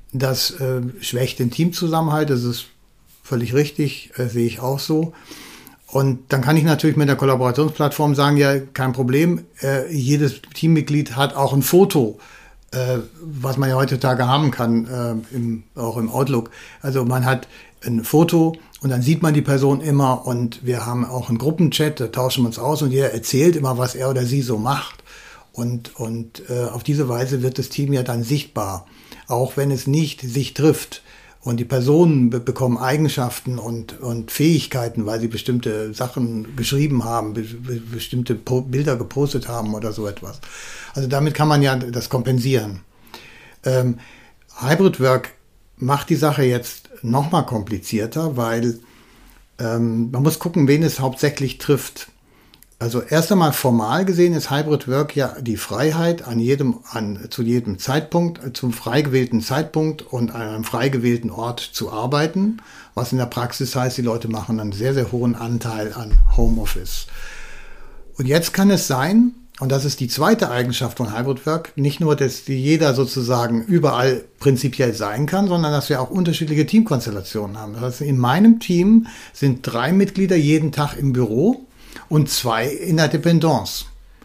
das äh, schwächt den Teamzusammenhalt, das ist völlig richtig, äh, sehe ich auch so. Und dann kann ich natürlich mit der Kollaborationsplattform sagen, ja, kein Problem, äh, jedes Teammitglied hat auch ein Foto, äh, was man ja heutzutage haben kann, äh, im, auch im Outlook. Also man hat ein Foto und dann sieht man die Person immer und wir haben auch einen Gruppenchat, da tauschen wir uns aus und jeder erzählt immer, was er oder sie so macht. Und, und äh, auf diese Weise wird das Team ja dann sichtbar, auch wenn es nicht sich trifft. Und die Personen be- bekommen Eigenschaften und, und Fähigkeiten, weil sie bestimmte Sachen geschrieben haben, be- be- bestimmte po- Bilder gepostet haben oder so etwas. Also damit kann man ja das kompensieren. Ähm, Hybrid Work macht die Sache jetzt noch mal komplizierter, weil ähm, man muss gucken, wen es hauptsächlich trifft. Also erst einmal formal gesehen ist Hybrid Work ja die Freiheit, an jedem, an, zu jedem Zeitpunkt, zum frei gewählten Zeitpunkt und an einem frei gewählten Ort zu arbeiten, was in der Praxis heißt, die Leute machen einen sehr, sehr hohen Anteil an Homeoffice. Und jetzt kann es sein, und das ist die zweite Eigenschaft von Hybrid Work, nicht nur, dass jeder sozusagen überall prinzipiell sein kann, sondern dass wir auch unterschiedliche Teamkonstellationen haben. Das heißt, in meinem Team sind drei Mitglieder jeden Tag im Büro und zwei in der Dependance.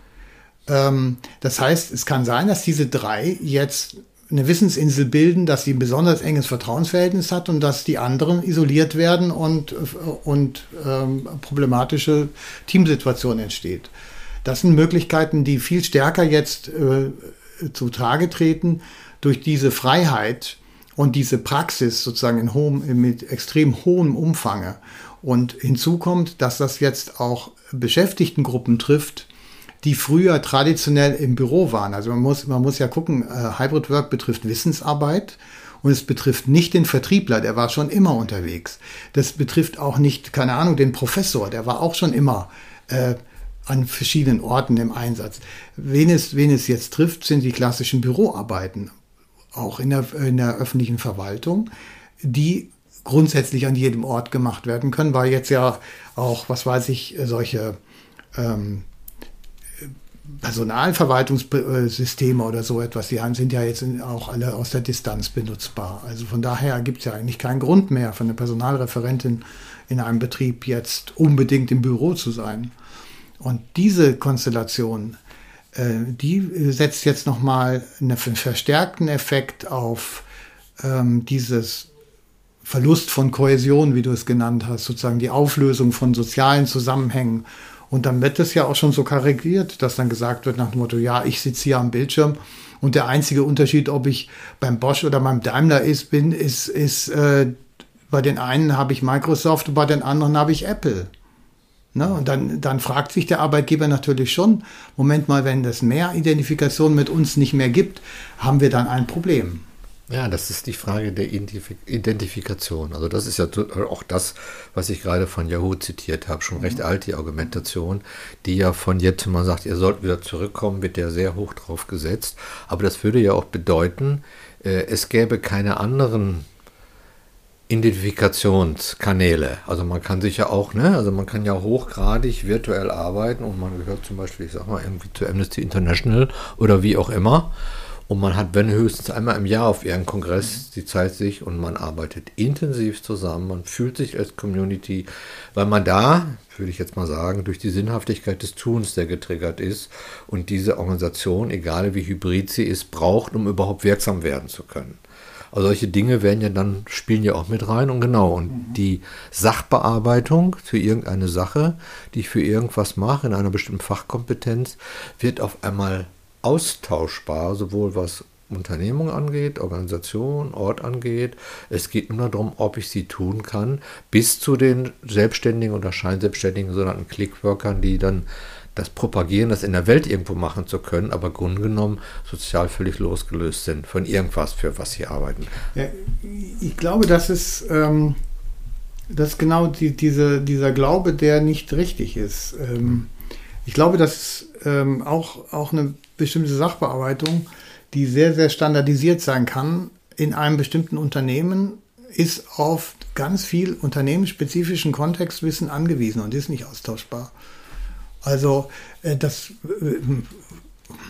Ähm, das heißt, es kann sein, dass diese drei jetzt eine Wissensinsel bilden, dass sie ein besonders enges Vertrauensverhältnis hat und dass die anderen isoliert werden und, und ähm, problematische Teamsituation entsteht. Das sind Möglichkeiten, die viel stärker jetzt äh, zutage treten durch diese Freiheit und diese Praxis sozusagen in hohem, mit extrem hohem Umfange. Und hinzu kommt, dass das jetzt auch Beschäftigtengruppen trifft, die früher traditionell im Büro waren. Also man muss, man muss ja gucken, äh, Hybrid Work betrifft Wissensarbeit und es betrifft nicht den Vertriebler, der war schon immer unterwegs. Das betrifft auch nicht, keine Ahnung, den Professor, der war auch schon immer äh, an verschiedenen Orten im Einsatz. Wen es, wen es jetzt trifft, sind die klassischen Büroarbeiten, auch in der, in der öffentlichen Verwaltung, die grundsätzlich an jedem Ort gemacht werden können, weil jetzt ja auch, was weiß ich, solche ähm, Personalverwaltungssysteme oder so etwas, die sind ja jetzt auch alle aus der Distanz benutzbar. Also von daher gibt es ja eigentlich keinen Grund mehr für eine Personalreferentin in einem Betrieb jetzt unbedingt im Büro zu sein. Und diese Konstellation, äh, die setzt jetzt nochmal einen verstärkten Effekt auf ähm, dieses Verlust von Kohäsion, wie du es genannt hast, sozusagen die Auflösung von sozialen Zusammenhängen. Und dann wird das ja auch schon so karikiert, dass dann gesagt wird nach dem Motto, ja, ich sitze hier am Bildschirm und der einzige Unterschied, ob ich beim Bosch oder beim Daimler ist, bin, ist, ist äh, bei den einen habe ich Microsoft und bei den anderen habe ich Apple. Ne? Und dann, dann fragt sich der Arbeitgeber natürlich schon, Moment mal, wenn es mehr Identifikation mit uns nicht mehr gibt, haben wir dann ein Problem. Ja, das ist die Frage der Identifikation. Also das ist ja auch das, was ich gerade von Yahoo zitiert habe, schon recht alt, die Argumentation, die ja von jetzt, wenn man sagt, ihr sollt wieder zurückkommen, wird ja sehr hoch drauf gesetzt. Aber das würde ja auch bedeuten, es gäbe keine anderen Identifikationskanäle. Also man kann sich ja auch, ne, also man kann ja hochgradig virtuell arbeiten und man gehört zum Beispiel, ich sag mal, irgendwie zu Amnesty International oder wie auch immer. Und man hat, wenn höchstens einmal im Jahr auf ihren Kongress die Zeit sich und man arbeitet intensiv zusammen, man fühlt sich als Community, weil man da, würde ich jetzt mal sagen, durch die Sinnhaftigkeit des Tuns, der getriggert ist und diese Organisation, egal wie hybrid sie ist, braucht, um überhaupt wirksam werden zu können. Also solche Dinge werden ja dann, spielen ja auch mit rein und genau. Und die Sachbearbeitung für irgendeine Sache, die ich für irgendwas mache, in einer bestimmten Fachkompetenz, wird auf einmal austauschbar, sowohl was Unternehmung angeht, Organisation, Ort angeht. Es geht nur darum, ob ich sie tun kann, bis zu den Selbstständigen oder Scheinselbstständigen, sogenannten Clickworkern, die dann das propagieren, das in der Welt irgendwo machen zu können, aber im Grunde genommen sozial völlig losgelöst sind von irgendwas, für was sie arbeiten. Ja, ich glaube, das ist, ähm, das ist genau die, diese, dieser Glaube, der nicht richtig ist. Ähm, ich glaube, dass ähm, auch, auch eine bestimmte Sachbearbeitung, die sehr, sehr standardisiert sein kann, in einem bestimmten Unternehmen, ist auf ganz viel unternehmensspezifischen Kontextwissen angewiesen und ist nicht austauschbar. Also das,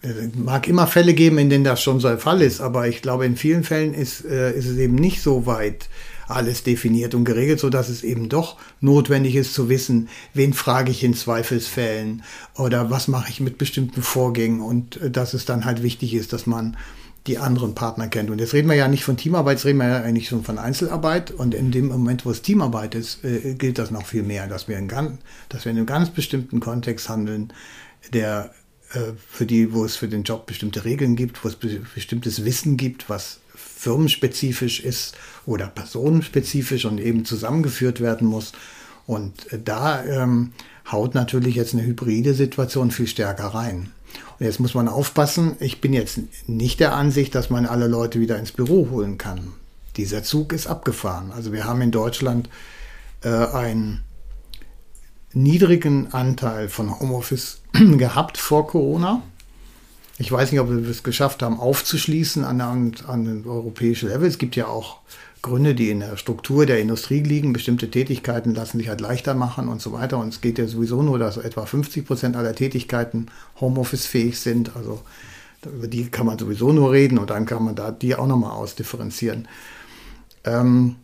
Es mag immer Fälle geben, in denen das schon so der Fall ist, aber ich glaube, in vielen Fällen ist, äh, ist es eben nicht so weit alles definiert und geregelt, sodass es eben doch notwendig ist zu wissen, wen frage ich in Zweifelsfällen oder was mache ich mit bestimmten Vorgängen und äh, dass es dann halt wichtig ist, dass man die anderen Partner kennt. Und jetzt reden wir ja nicht von Teamarbeit, jetzt reden wir ja eigentlich schon von Einzelarbeit. Und in dem Moment, wo es Teamarbeit ist, äh, gilt das noch viel mehr, dass wir, in ganz, dass wir in einem ganz bestimmten Kontext handeln, der äh, für die, wo es für den Job bestimmte Regeln gibt, wo es be- bestimmtes Wissen gibt, was firmenspezifisch ist oder personenspezifisch und eben zusammengeführt werden muss. Und äh, da ähm, haut natürlich jetzt eine hybride Situation viel stärker rein. Und jetzt muss man aufpassen, ich bin jetzt nicht der Ansicht, dass man alle Leute wieder ins Büro holen kann. Dieser Zug ist abgefahren. Also wir haben in Deutschland äh, einen niedrigen Anteil von Homeoffice gehabt vor Corona. Ich weiß nicht, ob wir es geschafft haben, aufzuschließen an, an, an den europäischen Level. Es gibt ja auch Gründe, die in der Struktur der Industrie liegen. Bestimmte Tätigkeiten lassen sich halt leichter machen und so weiter. Und es geht ja sowieso nur, dass etwa fünfzig Prozent aller Tätigkeiten Homeoffice-fähig sind. Also über die kann man sowieso nur reden und dann kann man da die auch nochmal ausdifferenzieren. Ähm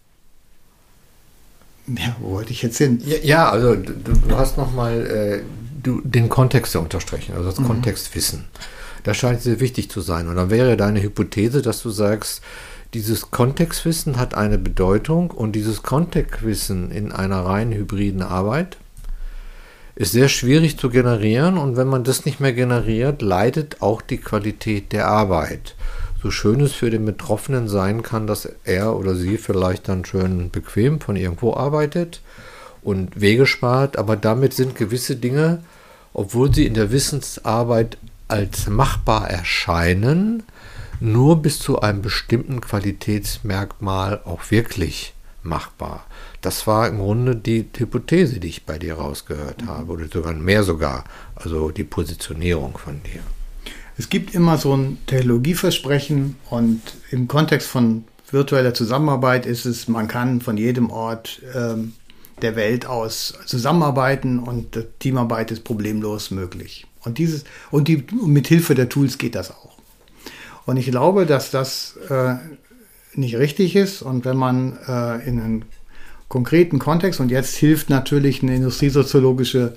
ja, wo wollte ich jetzt hin? Ja, ja, also du, du hast nochmal äh, den Kontext ja unterstrichen, also das mhm. Kontextwissen. Das scheint sehr wichtig zu sein. Und dann wäre deine Hypothese, dass du sagst, dieses Kontextwissen hat eine Bedeutung und dieses Kontextwissen in einer rein hybriden Arbeit ist sehr schwierig zu generieren und wenn man das nicht mehr generiert, leidet auch die Qualität der Arbeit. So schön es für den Betroffenen sein kann, dass er oder sie vielleicht dann schön bequem von irgendwo arbeitet und Wege spart, aber damit sind gewisse Dinge, obwohl sie in der Wissensarbeit als machbar erscheinen, nur bis zu einem bestimmten Qualitätsmerkmal auch wirklich machbar. Das war im Grunde die Hypothese, die ich bei dir rausgehört habe, oder sogar mehr sogar, also die Positionierung von dir. Es gibt immer so ein Technologieversprechen und im Kontext von virtueller Zusammenarbeit ist es, man kann von jedem Ort ähm, der Welt aus zusammenarbeiten und Teamarbeit ist problemlos möglich. Und dieses und die mit Hilfe der Tools geht das auch. Und ich glaube, dass das äh, nicht richtig ist. Und wenn man äh, in einen konkreten Kontext, und jetzt hilft natürlich eine industriesoziologische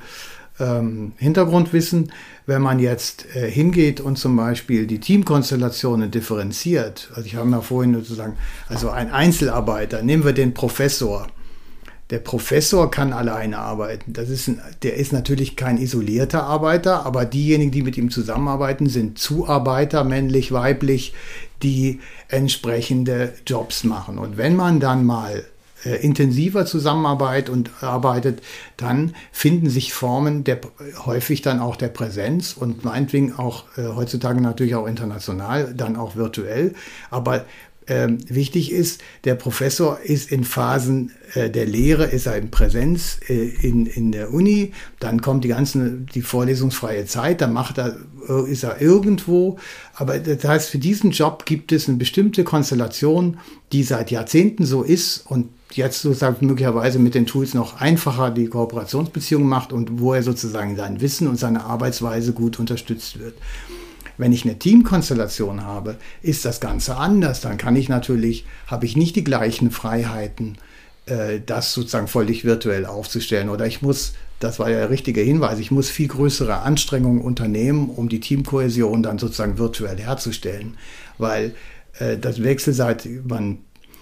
ähm, Hintergrundwissen, wenn man jetzt äh, hingeht und zum Beispiel die Teamkonstellationen differenziert. Also ich habe ja vorhin sozusagen, also ein Einzelarbeiter, nehmen wir den Professor. Der Professor kann alleine arbeiten. Das ist ein, der ist natürlich kein isolierter Arbeiter, aber diejenigen, die mit ihm zusammenarbeiten, sind Zuarbeiter, männlich, weiblich, die entsprechende Jobs machen. Und wenn man dann mal äh, intensiver zusammenarbeitet und arbeitet, dann finden sich Formen der häufig dann auch der Präsenz und meinetwegen auch äh, heutzutage natürlich auch international, dann auch virtuell, aber Ähm, wichtig ist, der Professor ist in Phasen äh, der Lehre, ist er in Präsenz äh, in, in der Uni, dann kommt die ganze, die vorlesungsfreie Zeit, dann macht er, äh, ist er irgendwo, aber das heißt, für diesen Job gibt es eine bestimmte Konstellation, die seit Jahrzehnten so ist und jetzt sozusagen möglicherweise mit den Tools noch einfacher die Kooperationsbeziehung macht und wo er sozusagen sein Wissen und seine Arbeitsweise gut unterstützt wird. Wenn ich eine Teamkonstellation habe, ist das Ganze anders. Dann kann ich natürlich, habe ich nicht die gleichen Freiheiten, äh, das sozusagen völlig virtuell aufzustellen. Oder ich muss, das war ja der richtige Hinweis, ich muss viel größere Anstrengungen unternehmen, um die Teamkohäsion dann sozusagen virtuell herzustellen. Weil äh, das wechselseitig, man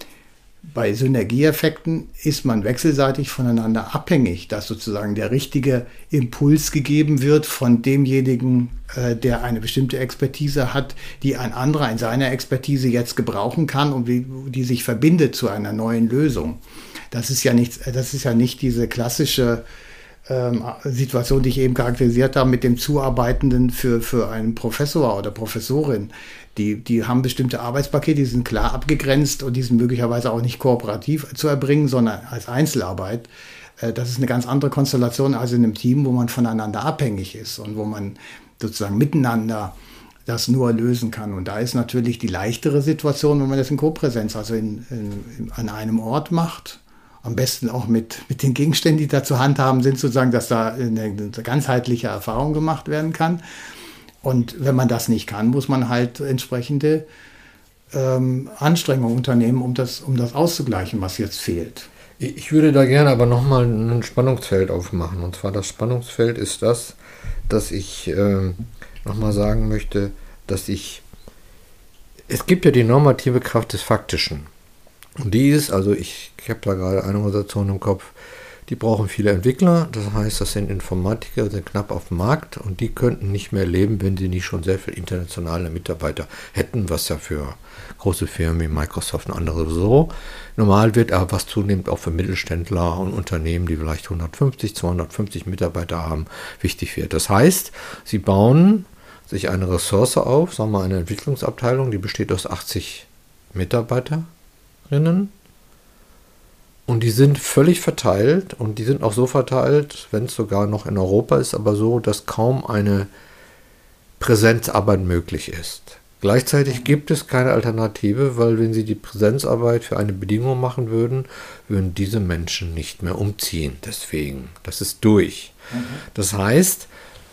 bei Synergieeffekten ist man wechselseitig voneinander abhängig, dass sozusagen der richtige Impuls gegeben wird von demjenigen, äh, der eine bestimmte Expertise hat, die ein anderer in seiner Expertise jetzt gebrauchen kann und die, die sich verbindet zu einer neuen Lösung. Das ist ja nicht, das ist ja nicht diese klassische ähm, Situation, die ich eben charakterisiert habe mit dem Zuarbeitenden für, für einen Professor oder Professorin. Die, die haben bestimmte Arbeitspakete, die sind klar abgegrenzt und die sind möglicherweise auch nicht kooperativ zu erbringen, sondern als Einzelarbeit. Das ist eine ganz andere Konstellation als in einem Team, wo man voneinander abhängig ist und wo man sozusagen miteinander das nur lösen kann. Und da ist natürlich die leichtere Situation, wenn man das in Kopräsenz, also in, in, an einem Ort macht. Am besten auch mit, mit den Gegenständen, die da zur Hand haben, sind sozusagen, dass da eine, eine ganzheitliche Erfahrung gemacht werden kann. Und wenn man das nicht kann, muss man halt entsprechende ähm, Anstrengungen unternehmen, um das, um das auszugleichen, was jetzt fehlt. Ich würde da gerne aber nochmal ein Spannungsfeld aufmachen. Und zwar das Spannungsfeld ist das, dass ich äh, nochmal sagen möchte, dass ich, es gibt ja die normative Kraft des Faktischen. Und die ist, also ich, ich habe da gerade eine Organisation im Kopf, die brauchen viele Entwickler, das heißt, das sind Informatiker, sind knapp auf dem Markt und die könnten nicht mehr leben, wenn sie nicht schon sehr viele internationale Mitarbeiter hätten, was ja für große Firmen wie Microsoft und andere so normal wird, aber was zunehmend auch für Mittelständler und Unternehmen, die vielleicht hundertfünfzig, zweihundertfünfzig Mitarbeiter haben, wichtig wird. Das heißt, sie bauen sich eine Ressource auf, sagen wir mal eine Entwicklungsabteilung, die besteht aus achtzig Mitarbeiterinnen. Und die sind völlig verteilt und die sind auch so verteilt, wenn es sogar noch in Europa ist, aber so, dass kaum eine Präsenzarbeit möglich ist. Gleichzeitig gibt es keine Alternative, weil wenn sie die Präsenzarbeit für eine Bedingung machen würden, würden diese Menschen nicht mehr umziehen. Deswegen, das ist durch. Mhm. Das heißt,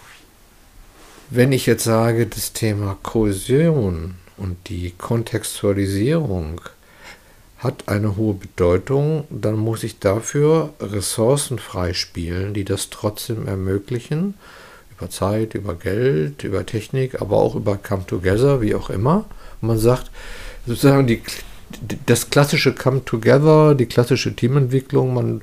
wenn ich jetzt sage, das Thema Kohäsion und die Kontextualisierung hat eine hohe Bedeutung, dann muss ich dafür Ressourcen freispielen, die das trotzdem ermöglichen, über Zeit, über Geld, über Technik, aber auch über Come Together, wie auch immer. Und man sagt, sozusagen die, das klassische Come Together, die klassische Teamentwicklung, man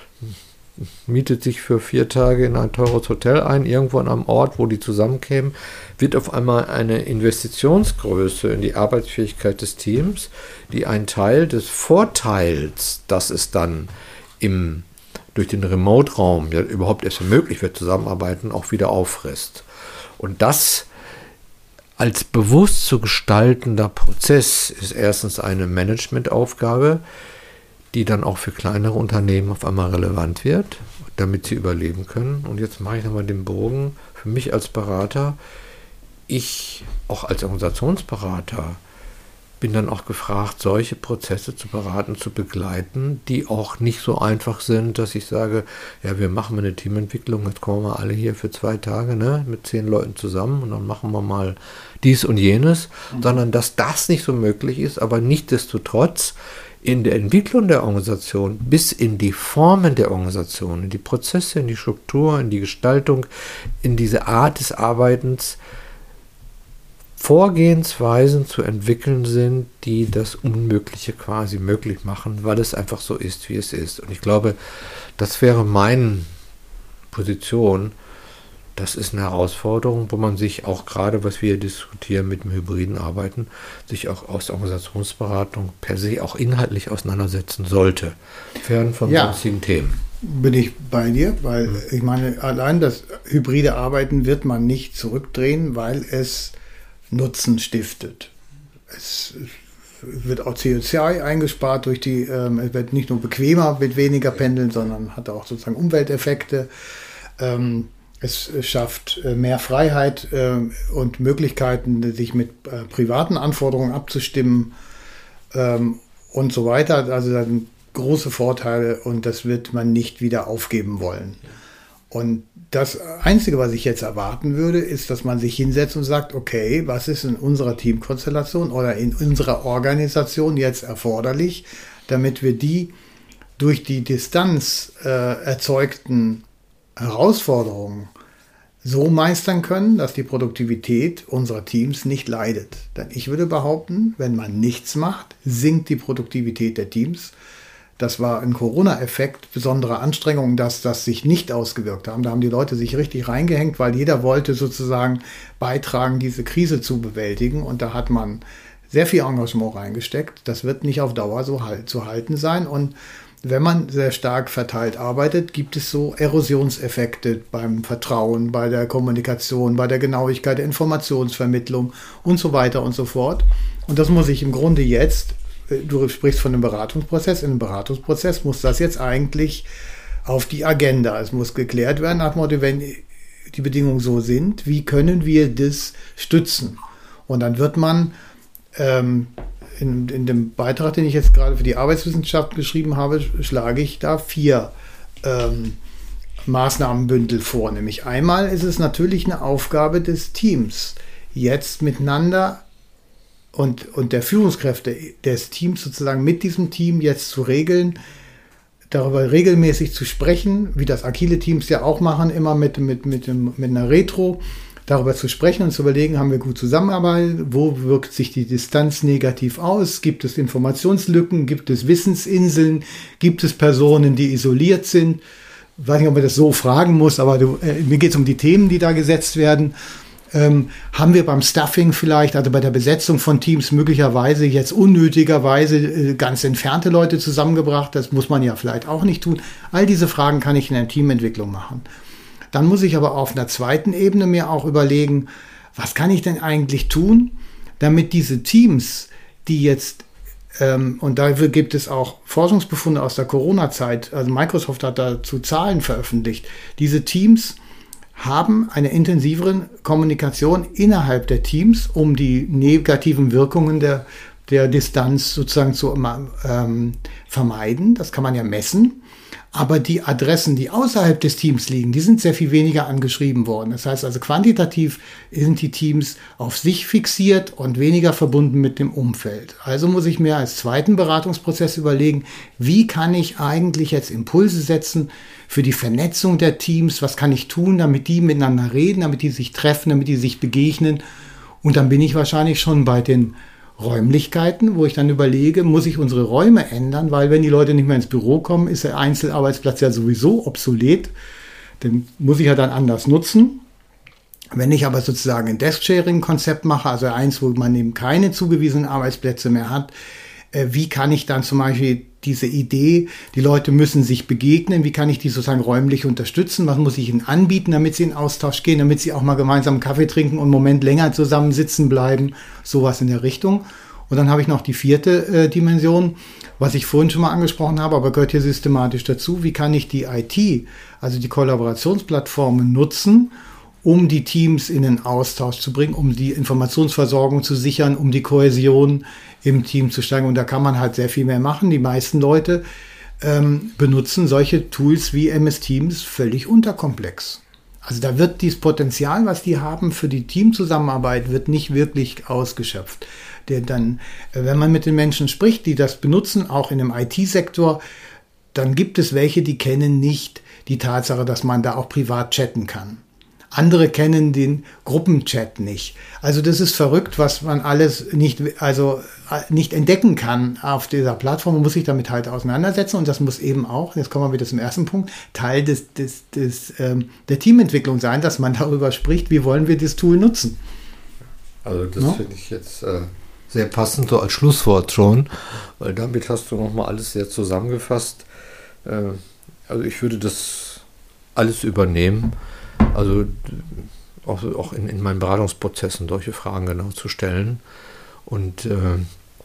mietet sich für vier Tage in ein teures Hotel ein, irgendwo an einem Ort, wo die zusammenkämen, wird auf einmal eine Investitionsgröße in die Arbeitsfähigkeit des Teams, die einen Teil des Vorteils, dass es dann im, durch den Remote-Raum ja überhaupt erst möglich wird, zusammenarbeiten, auch wieder auffrisst. Und das als bewusst zu gestaltender Prozess ist erstens eine Managementaufgabe, die dann auch für kleinere Unternehmen auf einmal relevant wird, damit sie überleben können. Und jetzt mache ich nochmal den Bogen. Für mich als Berater, ich auch als Organisationsberater, bin dann auch gefragt, solche Prozesse zu beraten, zu begleiten, die auch nicht so einfach sind, dass ich sage, ja, wir machen mal eine Teamentwicklung, jetzt kommen wir alle hier für zwei Tage, ne, mit zehn Leuten zusammen und dann machen wir mal dies und jenes, mhm. sondern dass das nicht so möglich ist, aber nichtsdestotrotz in der Entwicklung der Organisation bis in die Formen der Organisation, in die Prozesse, in die Struktur, in die Gestaltung, in diese Art des Arbeitens Vorgehensweisen zu entwickeln sind, die das Unmögliche quasi möglich machen, weil es einfach so ist, wie es ist. Und ich glaube, das wäre meine Position. Das ist eine Herausforderung, wo man sich auch gerade, was wir diskutieren mit dem hybriden Arbeiten, sich auch aus der Organisationsberatung per se auch inhaltlich auseinandersetzen sollte, fern von ja, sonstigen Themen. Bin ich bei dir, weil mhm. ich meine, allein das hybride Arbeiten wird man nicht zurückdrehen, weil es Nutzen stiftet. Es wird auch C O zwei eingespart durch die, ähm, es wird nicht nur bequemer mit weniger Pendeln, sondern hat auch sozusagen Umwelteffekte. Ähm, Es schafft mehr Freiheit und Möglichkeiten, sich mit privaten Anforderungen abzustimmen und so weiter. Also das sind große Vorteile und das wird man nicht wieder aufgeben wollen. Und das Einzige, was ich jetzt erwarten würde, ist, dass man sich hinsetzt und sagt, okay, was ist in unserer Teamkonstellation oder in unserer Organisation jetzt erforderlich, damit wir die durch die Distanz äh, erzeugten Herausforderungen so meistern können, dass die Produktivität unserer Teams nicht leidet. Denn ich würde behaupten, wenn man nichts macht, sinkt die Produktivität der Teams. Das war ein Corona-Effekt, besondere Anstrengungen, dass das sich nicht ausgewirkt haben. Da haben die Leute sich richtig reingehängt, weil jeder wollte sozusagen beitragen, diese Krise zu bewältigen. Und da hat man sehr viel Engagement reingesteckt. Das wird nicht auf Dauer so halt, zu halten sein. Und wenn man sehr stark verteilt arbeitet, gibt es so Erosionseffekte beim Vertrauen, bei der Kommunikation, bei der Genauigkeit der Informationsvermittlung und so weiter und so fort. Und das muss ich im Grunde jetzt, du sprichst von einem Beratungsprozess, in einem Beratungsprozess muss das jetzt eigentlich auf die Agenda. Es muss geklärt werden, nach dem Motto, wenn die Bedingungen so sind, wie können wir das stützen? Und dann wird man ähm, In, in dem Beitrag, den ich jetzt gerade für die Arbeitswissenschaft geschrieben habe, schlage ich da vier ähm, Maßnahmenbündel vor. Nämlich einmal ist es natürlich eine Aufgabe des Teams, jetzt miteinander und, und der Führungskräfte des Teams sozusagen mit diesem Team jetzt zu regeln, darüber regelmäßig zu sprechen, wie das agile Teams ja auch machen, immer mit, mit, mit, dem, mit einer Retro, darüber zu sprechen und zu überlegen, haben wir gut zusammengearbeitet, wo wirkt sich die Distanz negativ aus, gibt es Informationslücken, gibt es Wissensinseln, gibt es Personen, die isoliert sind. Ich weiß nicht, ob man das so fragen muss, aber du, äh, mir geht es um die Themen, die da gesetzt werden. Ähm, haben wir beim Stuffing vielleicht, also bei der Besetzung von Teams möglicherweise jetzt unnötigerweise äh, ganz entfernte Leute zusammengebracht? Das muss man ja vielleicht auch nicht tun. All diese Fragen kann ich in der Teamentwicklung machen. Dann muss ich aber auf einer zweiten Ebene mir auch überlegen, was kann ich denn eigentlich tun, damit diese Teams, die jetzt, ähm, und dafür gibt es auch Forschungsbefunde aus der Corona-Zeit, also Microsoft hat dazu Zahlen veröffentlicht, diese Teams haben eine intensivere Kommunikation innerhalb der Teams, um die negativen Wirkungen der, der Distanz sozusagen zu ähm, vermeiden. Das kann man ja messen. Aber die Adressen, die außerhalb des Teams liegen, die sind sehr viel weniger angeschrieben worden. Das heißt also, quantitativ sind die Teams auf sich fixiert und weniger verbunden mit dem Umfeld. Also muss ich mir als zweiten Beratungsprozess überlegen, wie kann ich eigentlich jetzt Impulse setzen für die Vernetzung der Teams? Was kann ich tun, damit die miteinander reden, damit die sich treffen, damit die sich begegnen? Und dann bin ich wahrscheinlich schon bei den Räumlichkeiten, wo ich dann überlege, muss ich unsere Räume ändern, weil wenn die Leute nicht mehr ins Büro kommen, ist der Einzelarbeitsplatz ja sowieso obsolet. Den muss ich ja dann anders nutzen. Wenn ich aber sozusagen ein Desk-Sharing-Konzept mache, also eins, wo man eben keine zugewiesenen Arbeitsplätze mehr hat, äh, wie kann ich dann zum Beispiel diese Idee, die Leute müssen sich begegnen, wie kann ich die sozusagen räumlich unterstützen, was muss ich ihnen anbieten, damit sie in Austausch gehen, damit sie auch mal gemeinsam einen Kaffee trinken und einen Moment länger zusammen sitzen bleiben, sowas in der Richtung. Und dann habe ich noch die vierte äh, Dimension, was ich vorhin schon mal angesprochen habe, aber gehört hier systematisch dazu, wie kann ich die I T, also die Kollaborationsplattformen nutzen, um die Teams in den Austausch zu bringen, um die Informationsversorgung zu sichern, um die Kohäsion im Team zu steigern. Und da kann man halt sehr viel mehr machen. Die meisten Leute ähm, benutzen solche Tools wie M S Teams völlig unterkomplex. Also da wird dieses Potenzial, was die haben für die Teamzusammenarbeit, wird nicht wirklich ausgeschöpft. Der dann, wenn man mit den Menschen spricht, die das benutzen, auch in dem I T-Sektor, dann gibt es welche, die kennen nicht die Tatsache, dass man da auch privat chatten kann. Andere kennen den Gruppenchat nicht. Also das ist verrückt, was man alles nicht, also nicht entdecken kann auf dieser Plattform. Man muss sich damit halt auseinandersetzen und das muss eben auch, jetzt kommen wir wieder zum ersten Punkt, Teil des, des, des, ähm, der Teamentwicklung sein, dass man darüber spricht, wie wollen wir das Tool nutzen. Also das ja? finde ich jetzt äh, sehr passend so als Schlusswort schon, weil damit hast du nochmal alles sehr zusammengefasst. Äh, also ich würde das alles übernehmen. Also auch, auch in, in meinen Beratungsprozessen solche Fragen genau zu stellen und äh,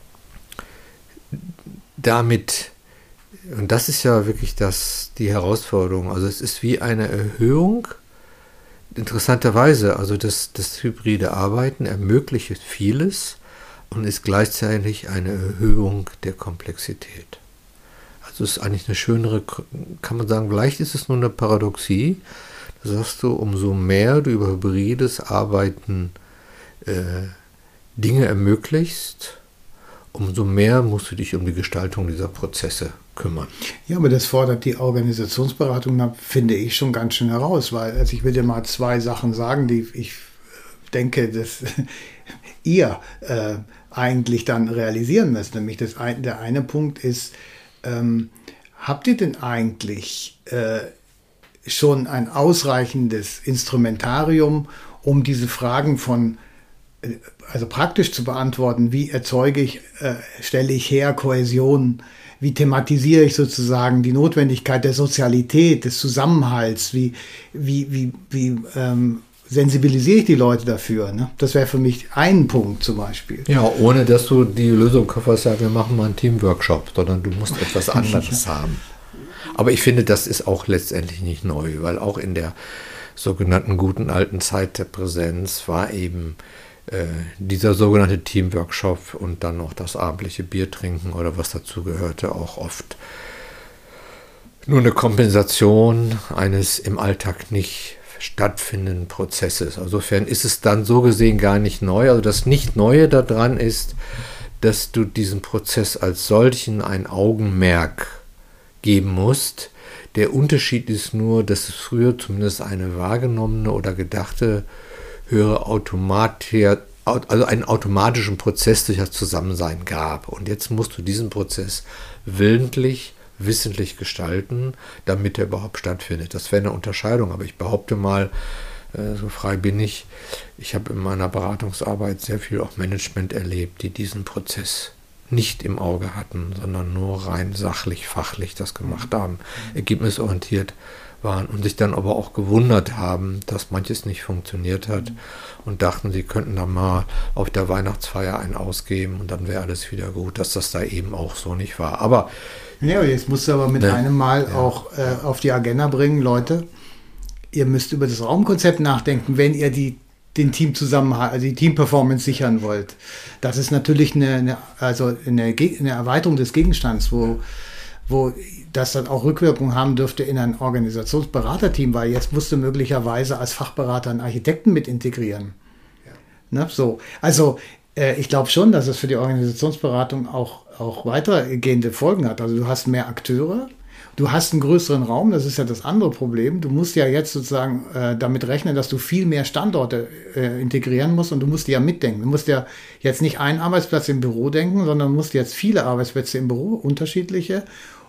damit, und das ist ja wirklich das, die Herausforderung, also es ist wie eine Erhöhung, interessanterweise, also das, das hybride Arbeiten ermöglicht vieles und ist gleichzeitig eine Erhöhung der Komplexität. Also es ist eigentlich eine schönere, kann man sagen, vielleicht ist es nur eine Paradoxie. Da sagst du, umso mehr du über hybrides Arbeiten äh, Dinge ermöglicht, umso mehr musst du dich um die Gestaltung dieser Prozesse kümmern. Ja, aber das fordert die Organisationsberatung, finde ich, schon ganz schön heraus, weil, also ich will dir mal zwei Sachen sagen, die ich denke, dass ihr äh, eigentlich dann realisieren müsst. Nämlich das ein, der eine Punkt ist, ähm, habt ihr denn eigentlich äh, schon ein ausreichendes Instrumentarium, um diese Fragen von, also praktisch zu beantworten, wie erzeuge ich, äh, stelle ich her Kohäsion, wie thematisiere ich sozusagen die Notwendigkeit der Sozialität, des Zusammenhalts, wie, wie, wie, wie ähm, sensibilisiere ich die Leute dafür. Ne? Das wäre für mich ein Punkt zum Beispiel. Ja, ohne dass du die Lösung kofferst, ja, wir machen mal einen Teamworkshop, sondern du musst etwas anderes haben. Aber ich finde, das ist auch letztendlich nicht neu, weil auch in der sogenannten guten alten Zeit der Präsenz war eben äh, dieser sogenannte Teamworkshop und dann noch das abendliche Bier trinken oder was dazu gehörte auch oft nur eine Kompensation eines im Alltag nicht stattfindenden Prozesses. Insofern ist es dann so gesehen gar nicht neu. Also das Nicht-Neue daran ist, dass du diesem Prozess als solchen ein Augenmerk geben musst. Der Unterschied ist nur, dass es früher zumindest eine wahrgenommene oder gedachte höhere Automatik, also einen automatischen Prozess durch das Zusammensein gab. Und jetzt musst du diesen Prozess willentlich, wissentlich gestalten, damit er überhaupt stattfindet. Das wäre eine Unterscheidung, aber ich behaupte mal, so frei bin ich, ich habe in meiner Beratungsarbeit sehr viel auch Management erlebt, die diesen Prozess nicht im Auge hatten, sondern nur rein sachlich, fachlich das gemacht haben, ergebnisorientiert waren und sich dann aber auch gewundert haben, dass manches nicht funktioniert hat und dachten, sie könnten da mal auf der Weihnachtsfeier einen ausgeben und dann wäre alles wieder gut, dass das da eben auch so nicht war. Aber ja, jetzt musst du aber mit ne, einem Mal ja, auch äh, auf die Agenda bringen, Leute, ihr müsst über das Raumkonzept nachdenken, wenn ihr die, den Teamzusammenhalt, also die Teamperformance sichern wollt. Das ist natürlich eine, eine, also eine, eine Erweiterung des Gegenstands, wo, wo das dann auch Rückwirkungen haben dürfte in ein Organisationsberaterteam, weil jetzt musst du möglicherweise als Fachberater einen Architekten mit integrieren. Ja. Ne, so. Also äh, ich glaube schon, dass es für die Organisationsberatung auch, auch weitergehende Folgen hat. Also du hast mehr Akteure, du hast einen größeren Raum, das ist ja das andere Problem. Du musst ja jetzt sozusagen äh, damit rechnen, dass du viel mehr Standorte äh, integrieren musst und du musst die ja mitdenken. Du musst ja jetzt nicht einen Arbeitsplatz im Büro denken, sondern musst jetzt viele Arbeitsplätze im Büro, unterschiedliche.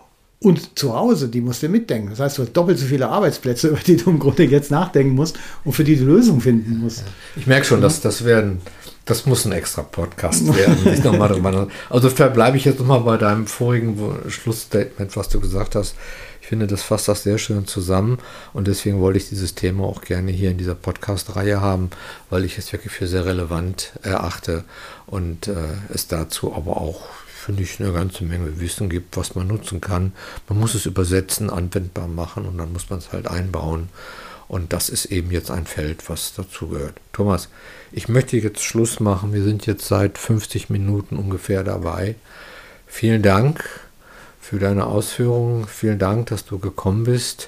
Und zu Hause, die musst du mitdenken. Das heißt, du hast doppelt so viele Arbeitsplätze, über die du im Grunde jetzt nachdenken musst und für die du Lösungen finden musst. Ich merke schon, dass das werden, das muss ein extra Podcast werden. Ich noch mal drüber, also verbleibe ich jetzt nochmal bei deinem vorigen Schlussstatement, was du gesagt hast. Ich finde, das fasst das sehr schön zusammen und deswegen wollte ich dieses Thema auch gerne hier in dieser Podcast-Reihe haben, weil ich es wirklich für sehr relevant erachte und äh, es dazu aber auch, finde ich, eine ganze Menge Wissen gibt, was man nutzen kann. Man muss es übersetzen, anwendbar machen und dann muss man es halt einbauen. Und das ist eben jetzt ein Feld, was dazu gehört. Thomas, ich möchte jetzt Schluss machen. Wir sind jetzt seit fünfzig Minuten ungefähr dabei. Vielen Dank für deine Ausführungen. Vielen Dank, dass du gekommen bist.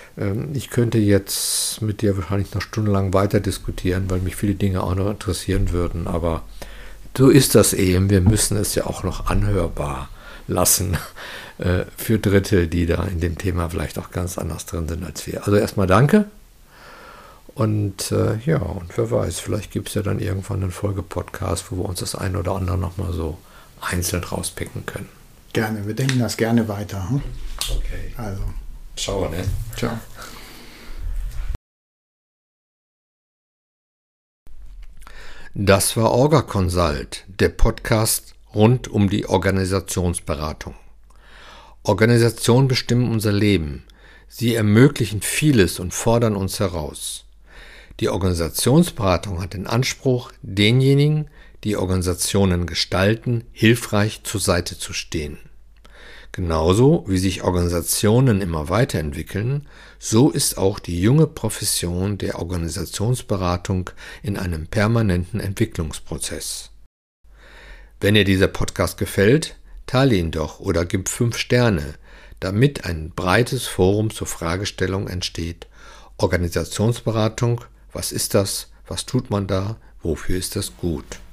Ich könnte jetzt mit dir wahrscheinlich noch stundenlang weiter diskutieren, weil mich viele Dinge auch noch interessieren würden, aber so ist das eben. Wir müssen es ja auch noch anhörbar lassen äh, für Dritte, die da in dem Thema vielleicht auch ganz anders drin sind als wir. Also erstmal danke. Und äh, ja, und wer weiß, vielleicht gibt es ja dann irgendwann einen Folge-Podcast, wo wir uns das eine oder andere nochmal so einzeln rauspicken können. Gerne, wir denken das gerne weiter. Hm? Okay. Also. Ciao, ne? Ciao. Das war Orga Consult, der Podcast rund um die Organisationsberatung. Organisationen bestimmen unser Leben. Sie ermöglichen vieles und fordern uns heraus. Die Organisationsberatung hat den Anspruch, denjenigen, die Organisationen gestalten, hilfreich zur Seite zu stehen. Genauso wie sich Organisationen immer weiterentwickeln, so ist auch die junge Profession der Organisationsberatung in einem permanenten Entwicklungsprozess. Wenn dir dieser Podcast gefällt, teile ihn doch oder gib fünf Sterne, damit ein breites Forum zur Fragestellung entsteht. Organisationsberatung, was ist das? Was tut man da? Wofür ist das gut?